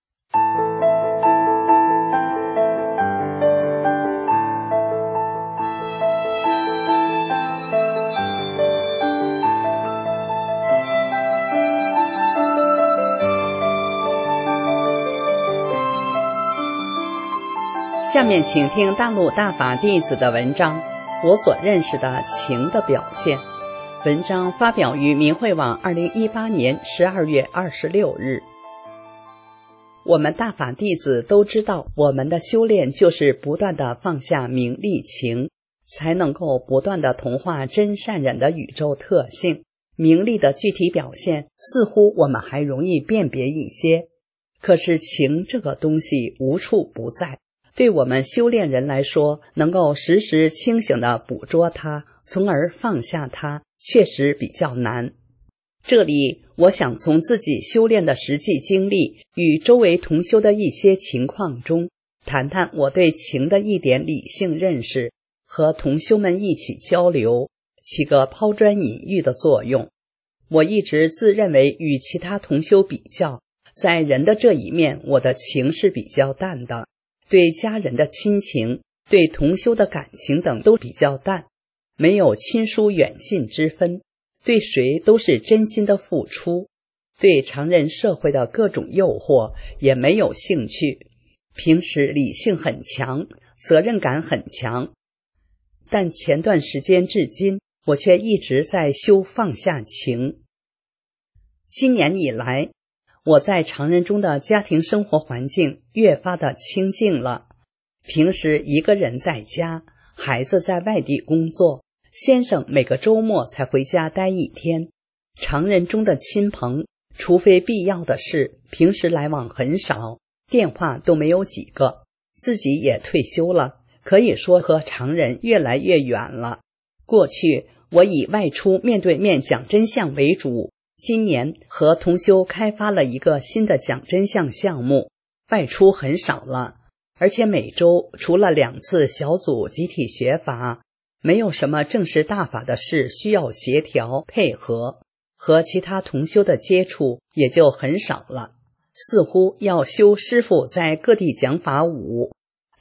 下面请听大陆大法弟子的文章，我所认识的情的表现。文章发表于明慧网2018年12月26日。我们大法弟子都知道，我们的修炼就是不断地放下名利情，才能够不断地同化真善忍的宇宙特性。名利的具体表现似乎我们还容易辨别一些，可是情这个东西无处不在，对我们修炼人来说，能够时时清醒地捕捉它，从而放下它，确实比较难。这里我想从自己修炼的实际经历与周围同修的一些情况中，谈谈我对情的一点理性认识，和同修们一起交流，起个抛砖引玉的作用。我一直自认为与其他同修比较，在人的这一面，我的情是比较淡的，对家人的亲情，对同修的感情等都比较淡，没有亲疏远近之分，对谁都是真心的付出，对常人社会的各种诱惑也没有兴趣。平时理性很强，责任感很强，但前段时间至今，我却一直在修放下情。今年以来，我在常人中的家庭生活环境越发的清静了。平时一个人在家，孩子在外地工作，先生每个周末才回家待一天。常人中的亲朋，除非必要的事，平时来往很少，电话都没有几个。自己也退休了，可以说和常人越来越远了。过去我以外出面对面讲真相为主，今年和同修开发了一个新的讲真相项目，外出很少了，而且每周除了2次小组集体学法，没有什么正式大法的事需要协调配合，和其他同修的接触也就很少了。似乎要修师父在各地讲法5，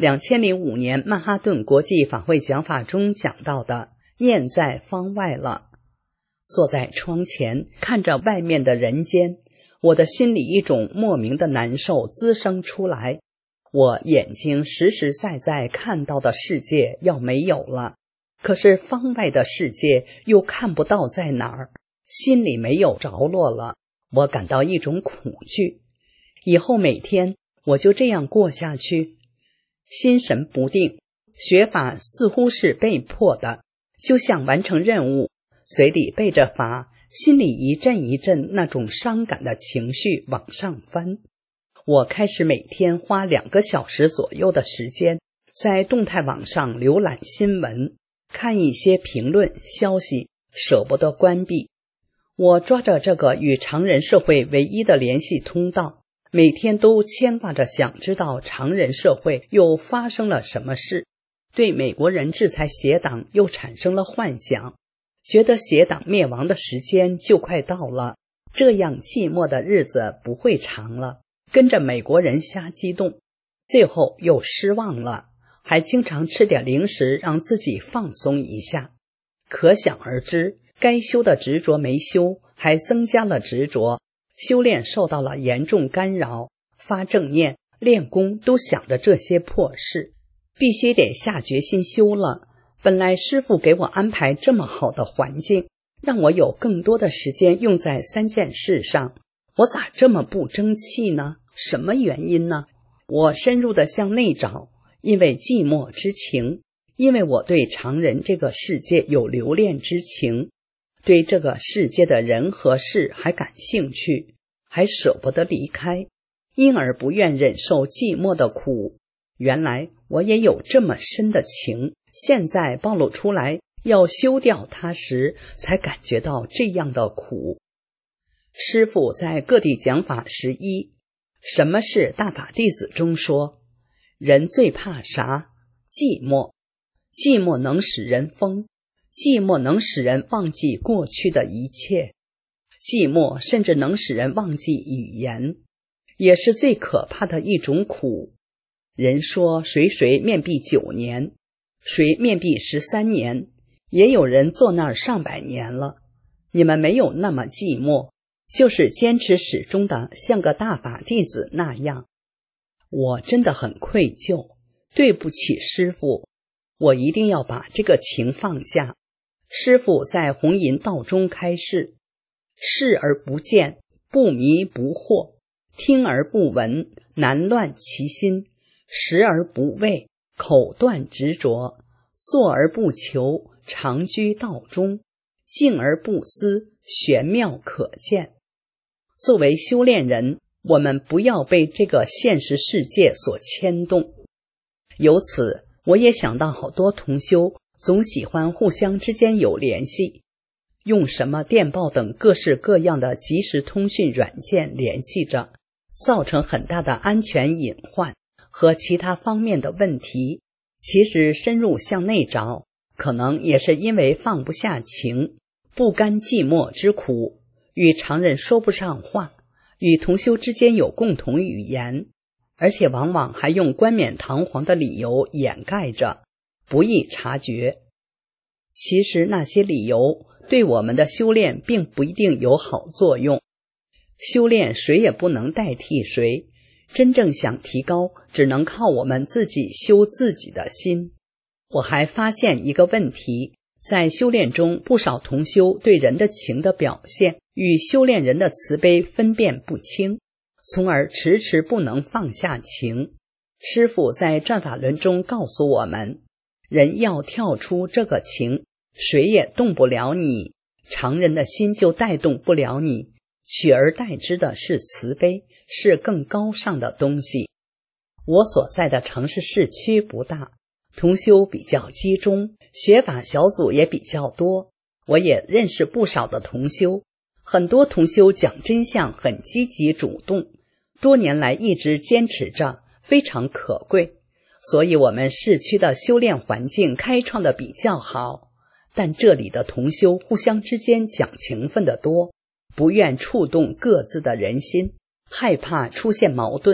2005年曼哈顿国际法会讲法中讲到的念在方外了。坐在窗前看着外面的人间，我的心里一种莫名的难受滋生出来。我眼睛实实在在看到的世界要没有了，可是方外的世界又看不到在哪儿，心里没有着落了。我感到一种恐惧，以后每天我就这样过下去，心神不定，学法似乎是被迫的，就像完成任务，嘴里背着法，心里一阵一阵那种伤感的情绪往上翻。我开始每天花2个小时左右的时间在动态网上浏览新闻，看一些评论消息，舍不得关闭。我抓着这个与常人社会唯一的联系通道，每天都牵挂着想知道常人社会又发生了什么事，对美国人制裁邪党又产生了幻想，觉得邪党灭亡的时间就快到了，这样寂寞的日子不会长了，跟着美国人瞎激动，最后又失望了，还经常吃点零食让自己放松一下。可想而知，该修的执着没修，还增加了执着，修炼受到了严重干扰，发正念、练功都想着这些破事，必须得下决心修了。本来师父给我安排这么好的环境，让我有更多的时间用在3件事上，我咋这么不争气呢？什么原因呢？我深入地向内找，因为寂寞之情，因为我对常人这个世界有留恋之情，对这个世界的人和事还感兴趣，还舍不得离开，因而不愿忍受寂寞的苦。原来我也有这么深的情，现在暴露出来，要修掉它时，才感觉到这样的苦。师父在各地讲法11，什么是大法弟子中说，人最怕啥？寂寞。寂寞能使人疯，寂寞能使人忘记过去的一切，寂寞甚至能使人忘记语言，也是最可怕的一种苦。人说谁面壁9年，谁面壁13年，也有人坐那儿上百年了。你们没有那么寂寞，就是坚持始终的像个大法弟子那样。我真的很愧疚，对不起师父，我一定要把这个情放下。师父在红银道中开示，视而不见，不迷不惑，听而不闻，难乱其心，食而不味，口断执着，坐而不求，常居道中，静而不思，玄妙可见。作为修炼人，我们不要被这个现实世界所牵动。由此我也想到好多同修总喜欢互相之间有联系，用什么电报等各式各样的即时通讯软件联系着，造成很大的安全隐患和其他方面的问题。其实深入向内找，可能也是因为放不下情，不甘寂寞之苦，与常人说不上话，与同修之间有共同语言，而且往往还用冠冕堂皇的理由掩盖着，不易察觉。其实那些理由对我们的修炼并不一定有好作用，修炼谁也不能代替谁，真正想提高，只能靠我们自己修自己的心。我还发现一个问题，在修炼中，不少同修对人的情的表现与修炼人的慈悲分辨不清，从而迟迟不能放下情。师父在转法轮中告诉我们，人要跳出这个情，谁也动不了你，常人的心就带动不了你，取而代之的是慈悲，是更高尚的东西。我所在的城市市区不大，同修比较集中，学法小组也比较多，我也认识不少的同修，很多同修讲真相很积极主动，多年来一直坚持着，非常可贵。所以我们市区的修炼环境开创的比较好，但这里的同修互相之间讲情分的多，不愿触动各自的人心，害怕出现矛盾，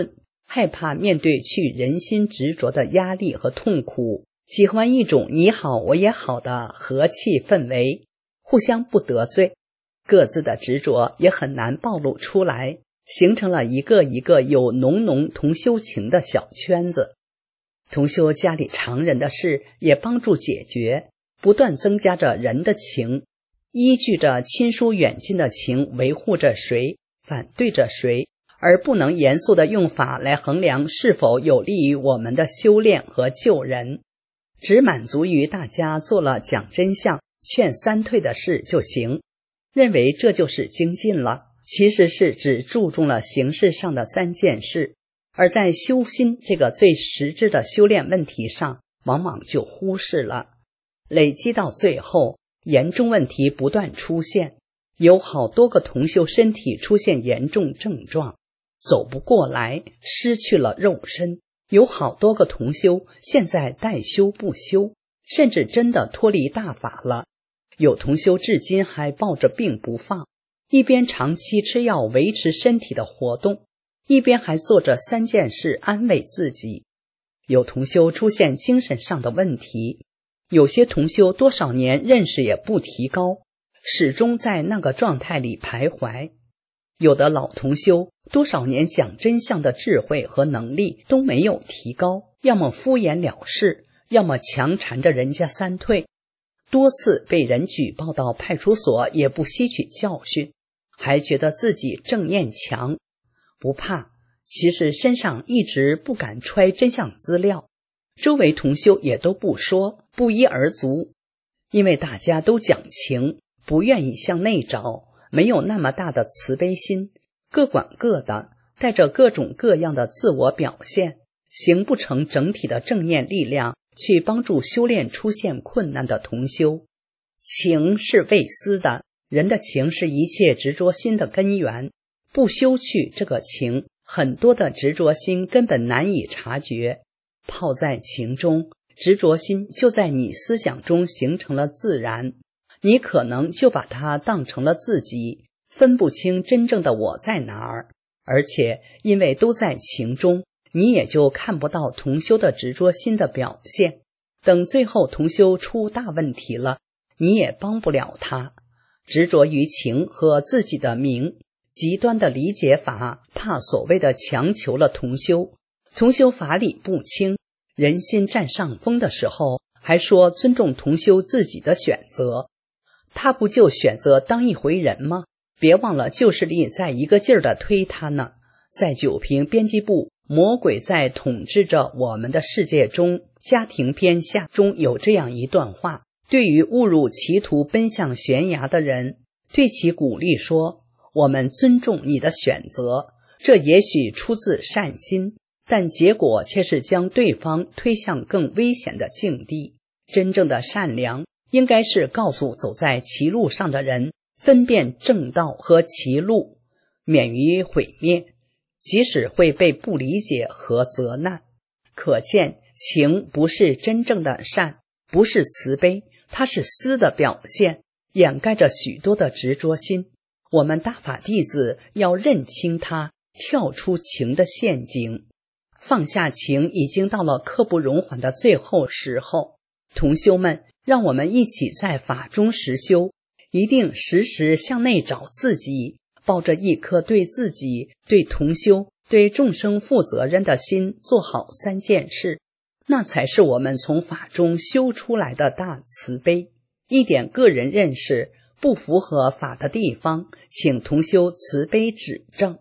害怕面对去人心执着的压力和痛苦，喜欢一种你好我也好的和气氛围，互相不得罪，各自的执着也很难暴露出来，形成了一个一个有浓浓同修情的小圈子。同修家里常人的事也帮助解决，不断增加着人的情，依据着亲疏远近的情维护着谁，反对着谁，而不能严肃地用法来衡量是否有利于我们的修炼和救人，只满足于大家做了讲真相、劝三退的事就行，认为这就是精进了，其实是只注重了形式上的3件事，而在修心这个最实质的修炼问题上，往往就忽视了，累积到最后，严重问题不断出现，有好多个同修身体出现严重症状，走不过来，失去了肉身，有好多个同修现在待修不修，甚至真的脱离大法了，有同修至今还抱着病不放，一边长期吃药维持身体的活动，一边还做着3件事安慰自己。有同修出现精神上的问题，有些同修多少年认识也不提高，始终在那个状态里徘徊。有的老同修多少年讲真相的智慧和能力都没有提高，要么敷衍了事，要么强缠着人家三退，多次被人举报到派出所也不吸取教训，还觉得自己正念强，不怕，其实身上一直不敢揣真相资料，周围同修也都不说，不一而足，因为大家都讲情，不愿意向内找，没有那么大的慈悲心，各管各的，带着各种各样的自我表现，形不成整体的正念力量去帮助修炼出现困难的同修。情是未思的，人的情是一切执着心的根源，不修去这个情，很多的执着心根本难以察觉，泡在情中，执着心就在你思想中形成了自然，你可能就把它当成了自己，分不清真正的我在哪儿，而且因为都在情中，你也就看不到同修的执着心的表现，等最后同修出大问题了，你也帮不了他。执着于情和自己的名，极端的理解法，怕所谓的强求了同修，同修法理不清，人心占上风的时候，还说尊重同修自己的选择，他不就选择当一回人吗？别忘了旧势力在一个劲儿的推他呢。在九平编辑部魔鬼在统治着我们的世界中家庭篇下中有这样一段话，对于误入歧途奔向悬崖的人，对其鼓励说，我们尊重你的选择，这也许出自善心，但结果却是将对方推向更危险的境地。真正的善良应该是告诉走在歧路上的人，分辨正道和歧路，免于毁灭，即使会被不理解和责难。可见情不是真正的善，不是慈悲，它是私的表现，掩盖着许多的执着心。我们大法弟子要认清它，跳出情的陷阱，放下情已经到了刻不容缓的最后时候。同修们，让我们一起在法中实修，一定时时向内找自己，抱着一颗对自己、对同修、对众生负责任的心，做好3件事，那才是我们从法中修出来的大慈悲。一点个人认识不符合法的地方，请同修慈悲指正。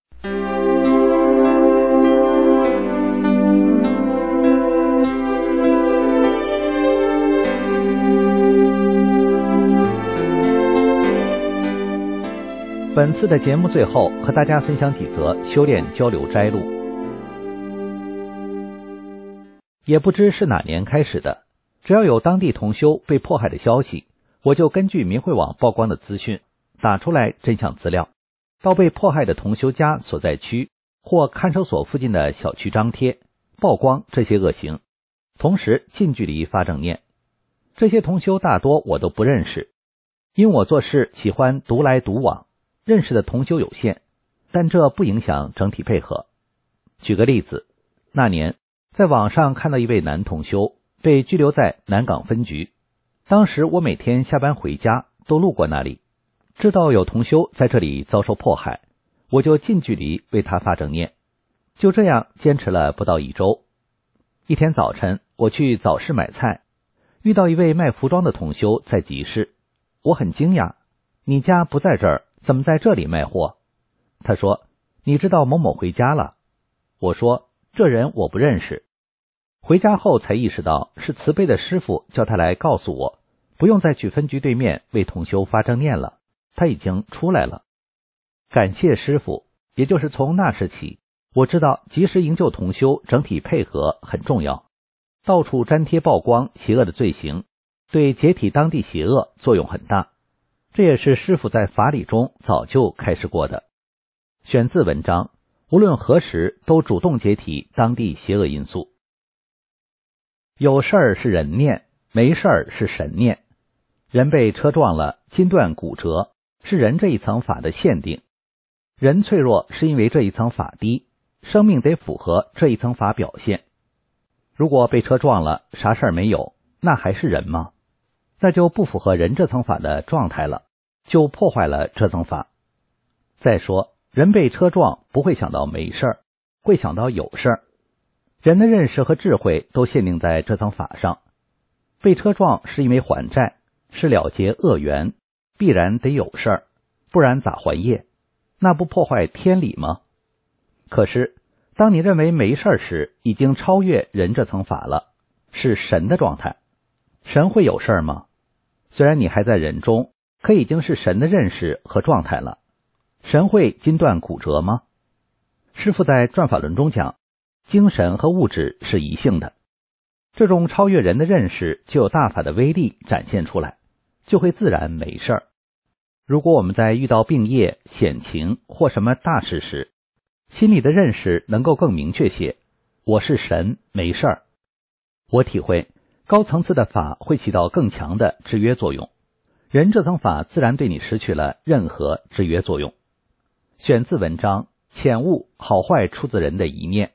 本次的节目最后和大家分享几则修炼交流摘录。也不知是哪年开始的，只要有当地同修被迫害的消息，我就根据明慧网曝光的资讯打出来真相资料，到被迫害的同修家所在区或看守所附近的小区张贴，曝光这些恶行，同时近距离发正念。这些同修大多我都不认识，因我做事喜欢独来独往，认识的同修有限，但这不影响整体配合。 举个例子，那年在网上看到一位男同修被拘留在南港分局，当时我每天下班回家都路过那里，知道有同修在这里遭受迫害，我就近距离为他发正念，就这样坚持了不到1周。一天早晨，我去早市买菜，遇到一位卖服装的同修在集市，我很惊讶，你家不在这儿，怎么在这里卖货？他说，你知道某某回家了。我说，这人我不认识。回家后才意识到是慈悲的师父叫他来告诉我，不用再去分局对面为同修发正念了，他已经出来了。感谢师父，也就是从那时起，我知道及时营救同修整体配合很重要，到处粘贴曝光邪恶的罪行，对解体当地邪恶作用很大，这也是师父在法理中早就开示过的。选自文章，无论何时都主动解体当地邪恶因素。有事儿是人念，没事儿是神念。人被车撞了，筋断骨折，是人这一层法的限定。人脆弱是因为这一层法低，生命得符合这一层法表现。如果被车撞了，啥事儿没有，那还是人吗？那就不符合人这层法的状态了，就破坏了这层法。再说，人被车撞不会想到没事儿，会想到有事儿。人的认识和智慧都限定在这层法上。被车撞是因为还债，是了结恶缘，必然得有事儿，不然咋还业？那不破坏天理吗？可是当你认为没事儿时，已经超越人这层法了，是神的状态。神会有事儿吗？虽然你还在人中，可已经是神的认识和状态了。神会筋断骨折吗？师父在转法轮中讲，精神和物质是一性的，这种超越人的认识就有大法的威力展现出来，就会自然没事儿。如果我们在遇到病业、险情或什么大事时，心里的认识能够更明确些，我是神，没事儿。我体会高层次的法会起到更强的制约作用，人这层法自然对你失去了任何制约作用。选自文章，浅悟好坏出自人的一念。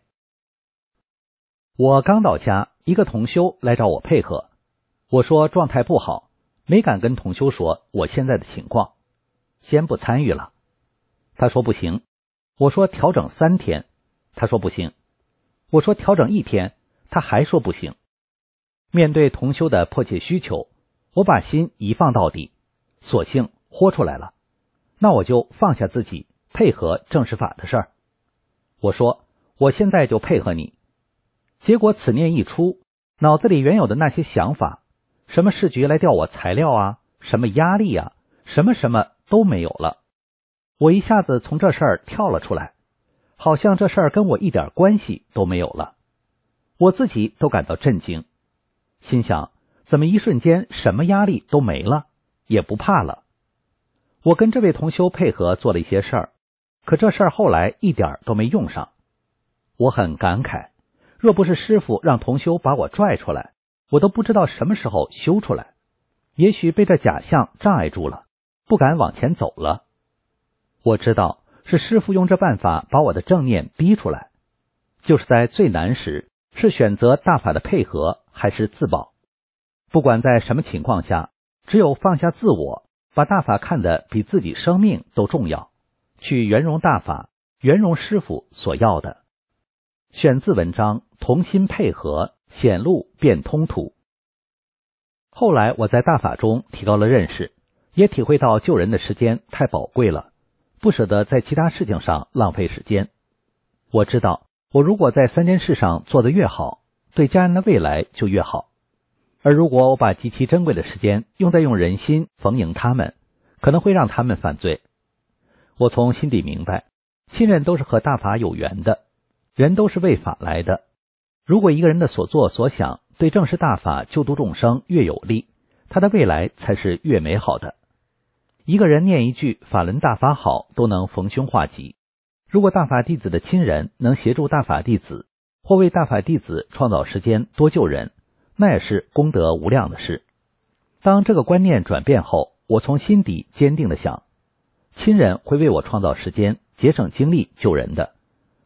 我刚到家，一个同修来找我配合，我说状态不好，没敢跟同修说我现在的情况，先不参与了。他说不行，我说调整3天，他说不行，我说调整1天，他还说不行。面对同修的迫切需求，我把心一放到底，索性豁出来了，那我就放下自己，配合正实法的事儿。我说我现在就配合你。结果此念一出，脑子里原有的那些想法，什么市局来调我材料啊，什么压力啊，什么什么都没有了。我一下子从这事儿跳了出来，好像这事儿跟我一点关系都没有了。我自己都感到震惊，心想怎么一瞬间什么压力都没了，也不怕了。我跟这位同修配合做了一些事儿，可这事儿后来一点都没用上。我很感慨，若不是师父让同修把我拽出来，我都不知道什么时候修出来，也许被这假象障碍住了，不敢往前走了。我知道是师父用这办法把我的正念逼出来，就是在最难时，是选择大法的配合还是自保。不管在什么情况下，只有放下自我，把大法看得比自己生命都重要，去圆融大法，圆融师父所要的。选自文章，同心配合，显路变通途。后来我在大法中提高了认识，也体会到救人的时间太宝贵了，不舍得在其他事情上浪费时间。我知道我如果在3件事上做得越好，对家人的未来就越好。而如果我把极其珍贵的时间用在用人心逢迎他们，可能会让他们犯罪。我从心底明白，亲人都是和大法有缘的，人都是为法来的。如果一个人的所作所想对正视大法救度众生越有利，他的未来才是越美好的。一个人念一句法轮大法好，都能逢凶化吉。如果大法弟子的亲人能协助大法弟子，或为大法弟子创造时间多救人，那也是功德无量的事。当这个观念转变后，我从心底坚定地想，亲人会为我创造时间，节省精力救人的，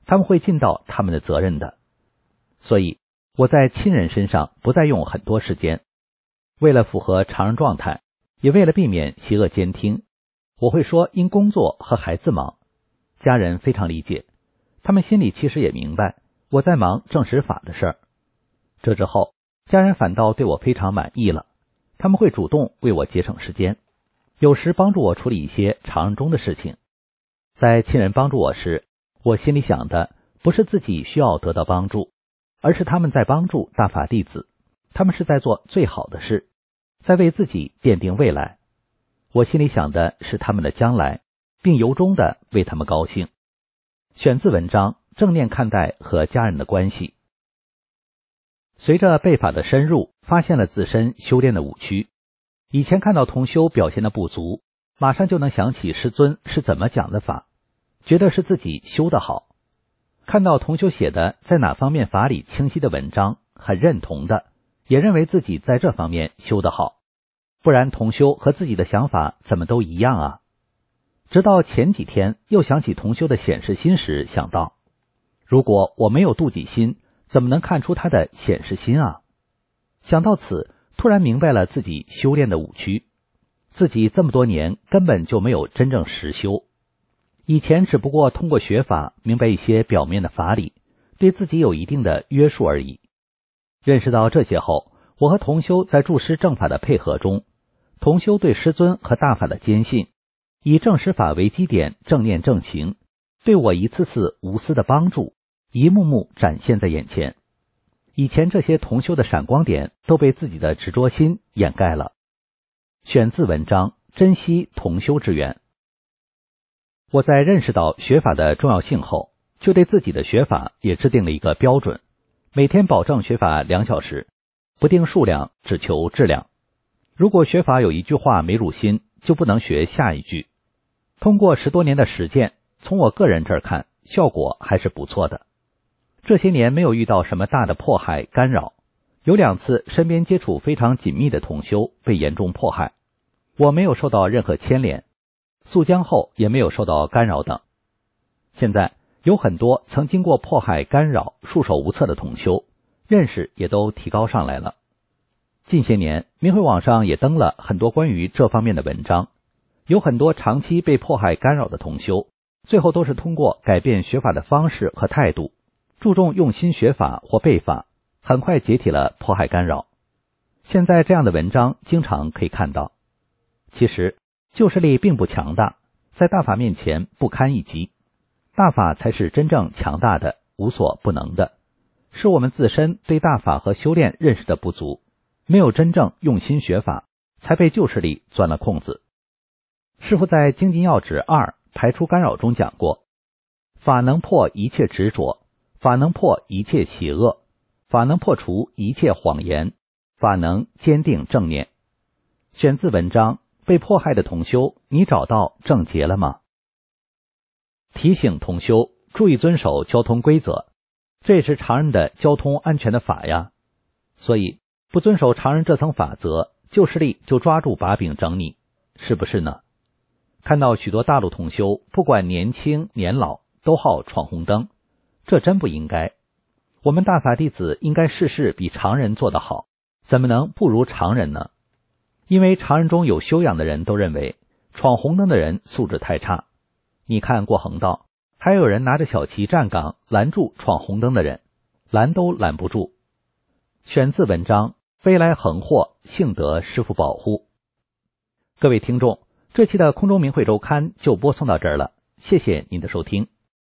他们会尽到他们的责任的。所以我在亲人身上不再用很多时间，为了符合常人状态，也为了避免邪恶监听，我会说因工作和孩子忙。家人非常理解，他们心里其实也明白我在忙证实法的事儿。这之后，家人反倒对我非常满意了，他们会主动为我节省时间，有时帮助我处理一些常人中的事情。在亲人帮助我时，我心里想的不是自己需要得到帮助，而是他们在帮助大法弟子，他们是在做最好的事，在为自己奠定未来。我心里想的是他们的将来，并由衷的为他们高兴。选自文章《正念看待和家人的关系》。随着背法的深入，发现了自身修炼的误区。以前看到同修表现的不足，马上就能想起师尊是怎么讲的法，觉得是自己修得好。看到同修写的在哪方面法理清晰的文章，很认同的，也认为自己在这方面修得好，不然同修和自己的想法怎么都一样啊。直到前几天又想起同修的显示心时，想到如果我没有妒忌心，怎么能看出他的显示心啊？想到此，突然明白了自己修炼的误区，自己这么多年根本就没有真正实修，以前只不过通过学法明白一些表面的法理，对自己有一定的约束而已。认识到这些后，我和同修在助师正法的配合中，同修对师尊和大法的坚信，以正实法为基点，正念正行，对我一次次无私的帮助，一幕幕展现在眼前。以前这些同修的闪光点都被自己的执着心掩盖了。选自文章《珍惜同修之缘》。我在认识到学法的重要性后，就对自己的学法也制定了一个标准，每天保证学法2小时，不定数量，只求质量。如果学法有一句话没入心，就不能学下一句。通过10多年的实践，从我个人这儿看，效果还是不错的。这些年没有遇到什么大的迫害干扰，有2次身边接触非常紧密的同修被严重迫害，我没有受到任何牵连，肃江后也没有受到干扰等。现在有很多曾经过迫害干扰束手无策的同修，认识也都提高上来了。近些年明慧网上也登了很多关于这方面的文章，有很多长期被迫害干扰的同修，最后都是通过改变学法的方式和态度，注重用心学法或背法，很快解体了迫害干扰。现在这样的文章经常可以看到。其实救世力并不强大，在大法面前不堪一击，大法才是真正强大的，无所不能的。是我们自身对大法和修炼认识的不足，没有真正用心学法，才被救世力钻了空子。师父在《精进要旨2排除干扰》中讲过，法能破一切执着，法能破一切邪恶，法能破除一切谎言，法能坚定正念。选自文章《被迫害的同修，你找到正结了吗？》提醒同修注意遵守交通规则，这也是常人的交通安全的法呀。所以不遵守常人这层法则，救世力就抓住把柄整你，是不是呢？看到许多大陆同修，不管年轻年老，都好闯红灯，这真不应该。我们大法弟子应该事事比常人做得好，怎么能不如常人呢？因为常人中有修养的人都认为闯红灯的人素质太差。你看过横道，还有人拿着小旗站岗拦住闯红灯的人，拦都拦不住。选自文章《飞来横祸，幸得师父保护》。各位听众，这期的空中明慧周刊就播送到这儿了，谢谢您的收听。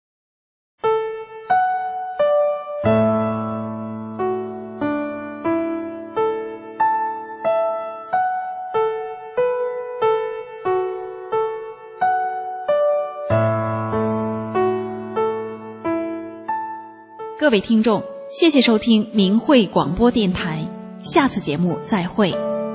各位听众，谢谢收听明慧广播电台，下次节目再会。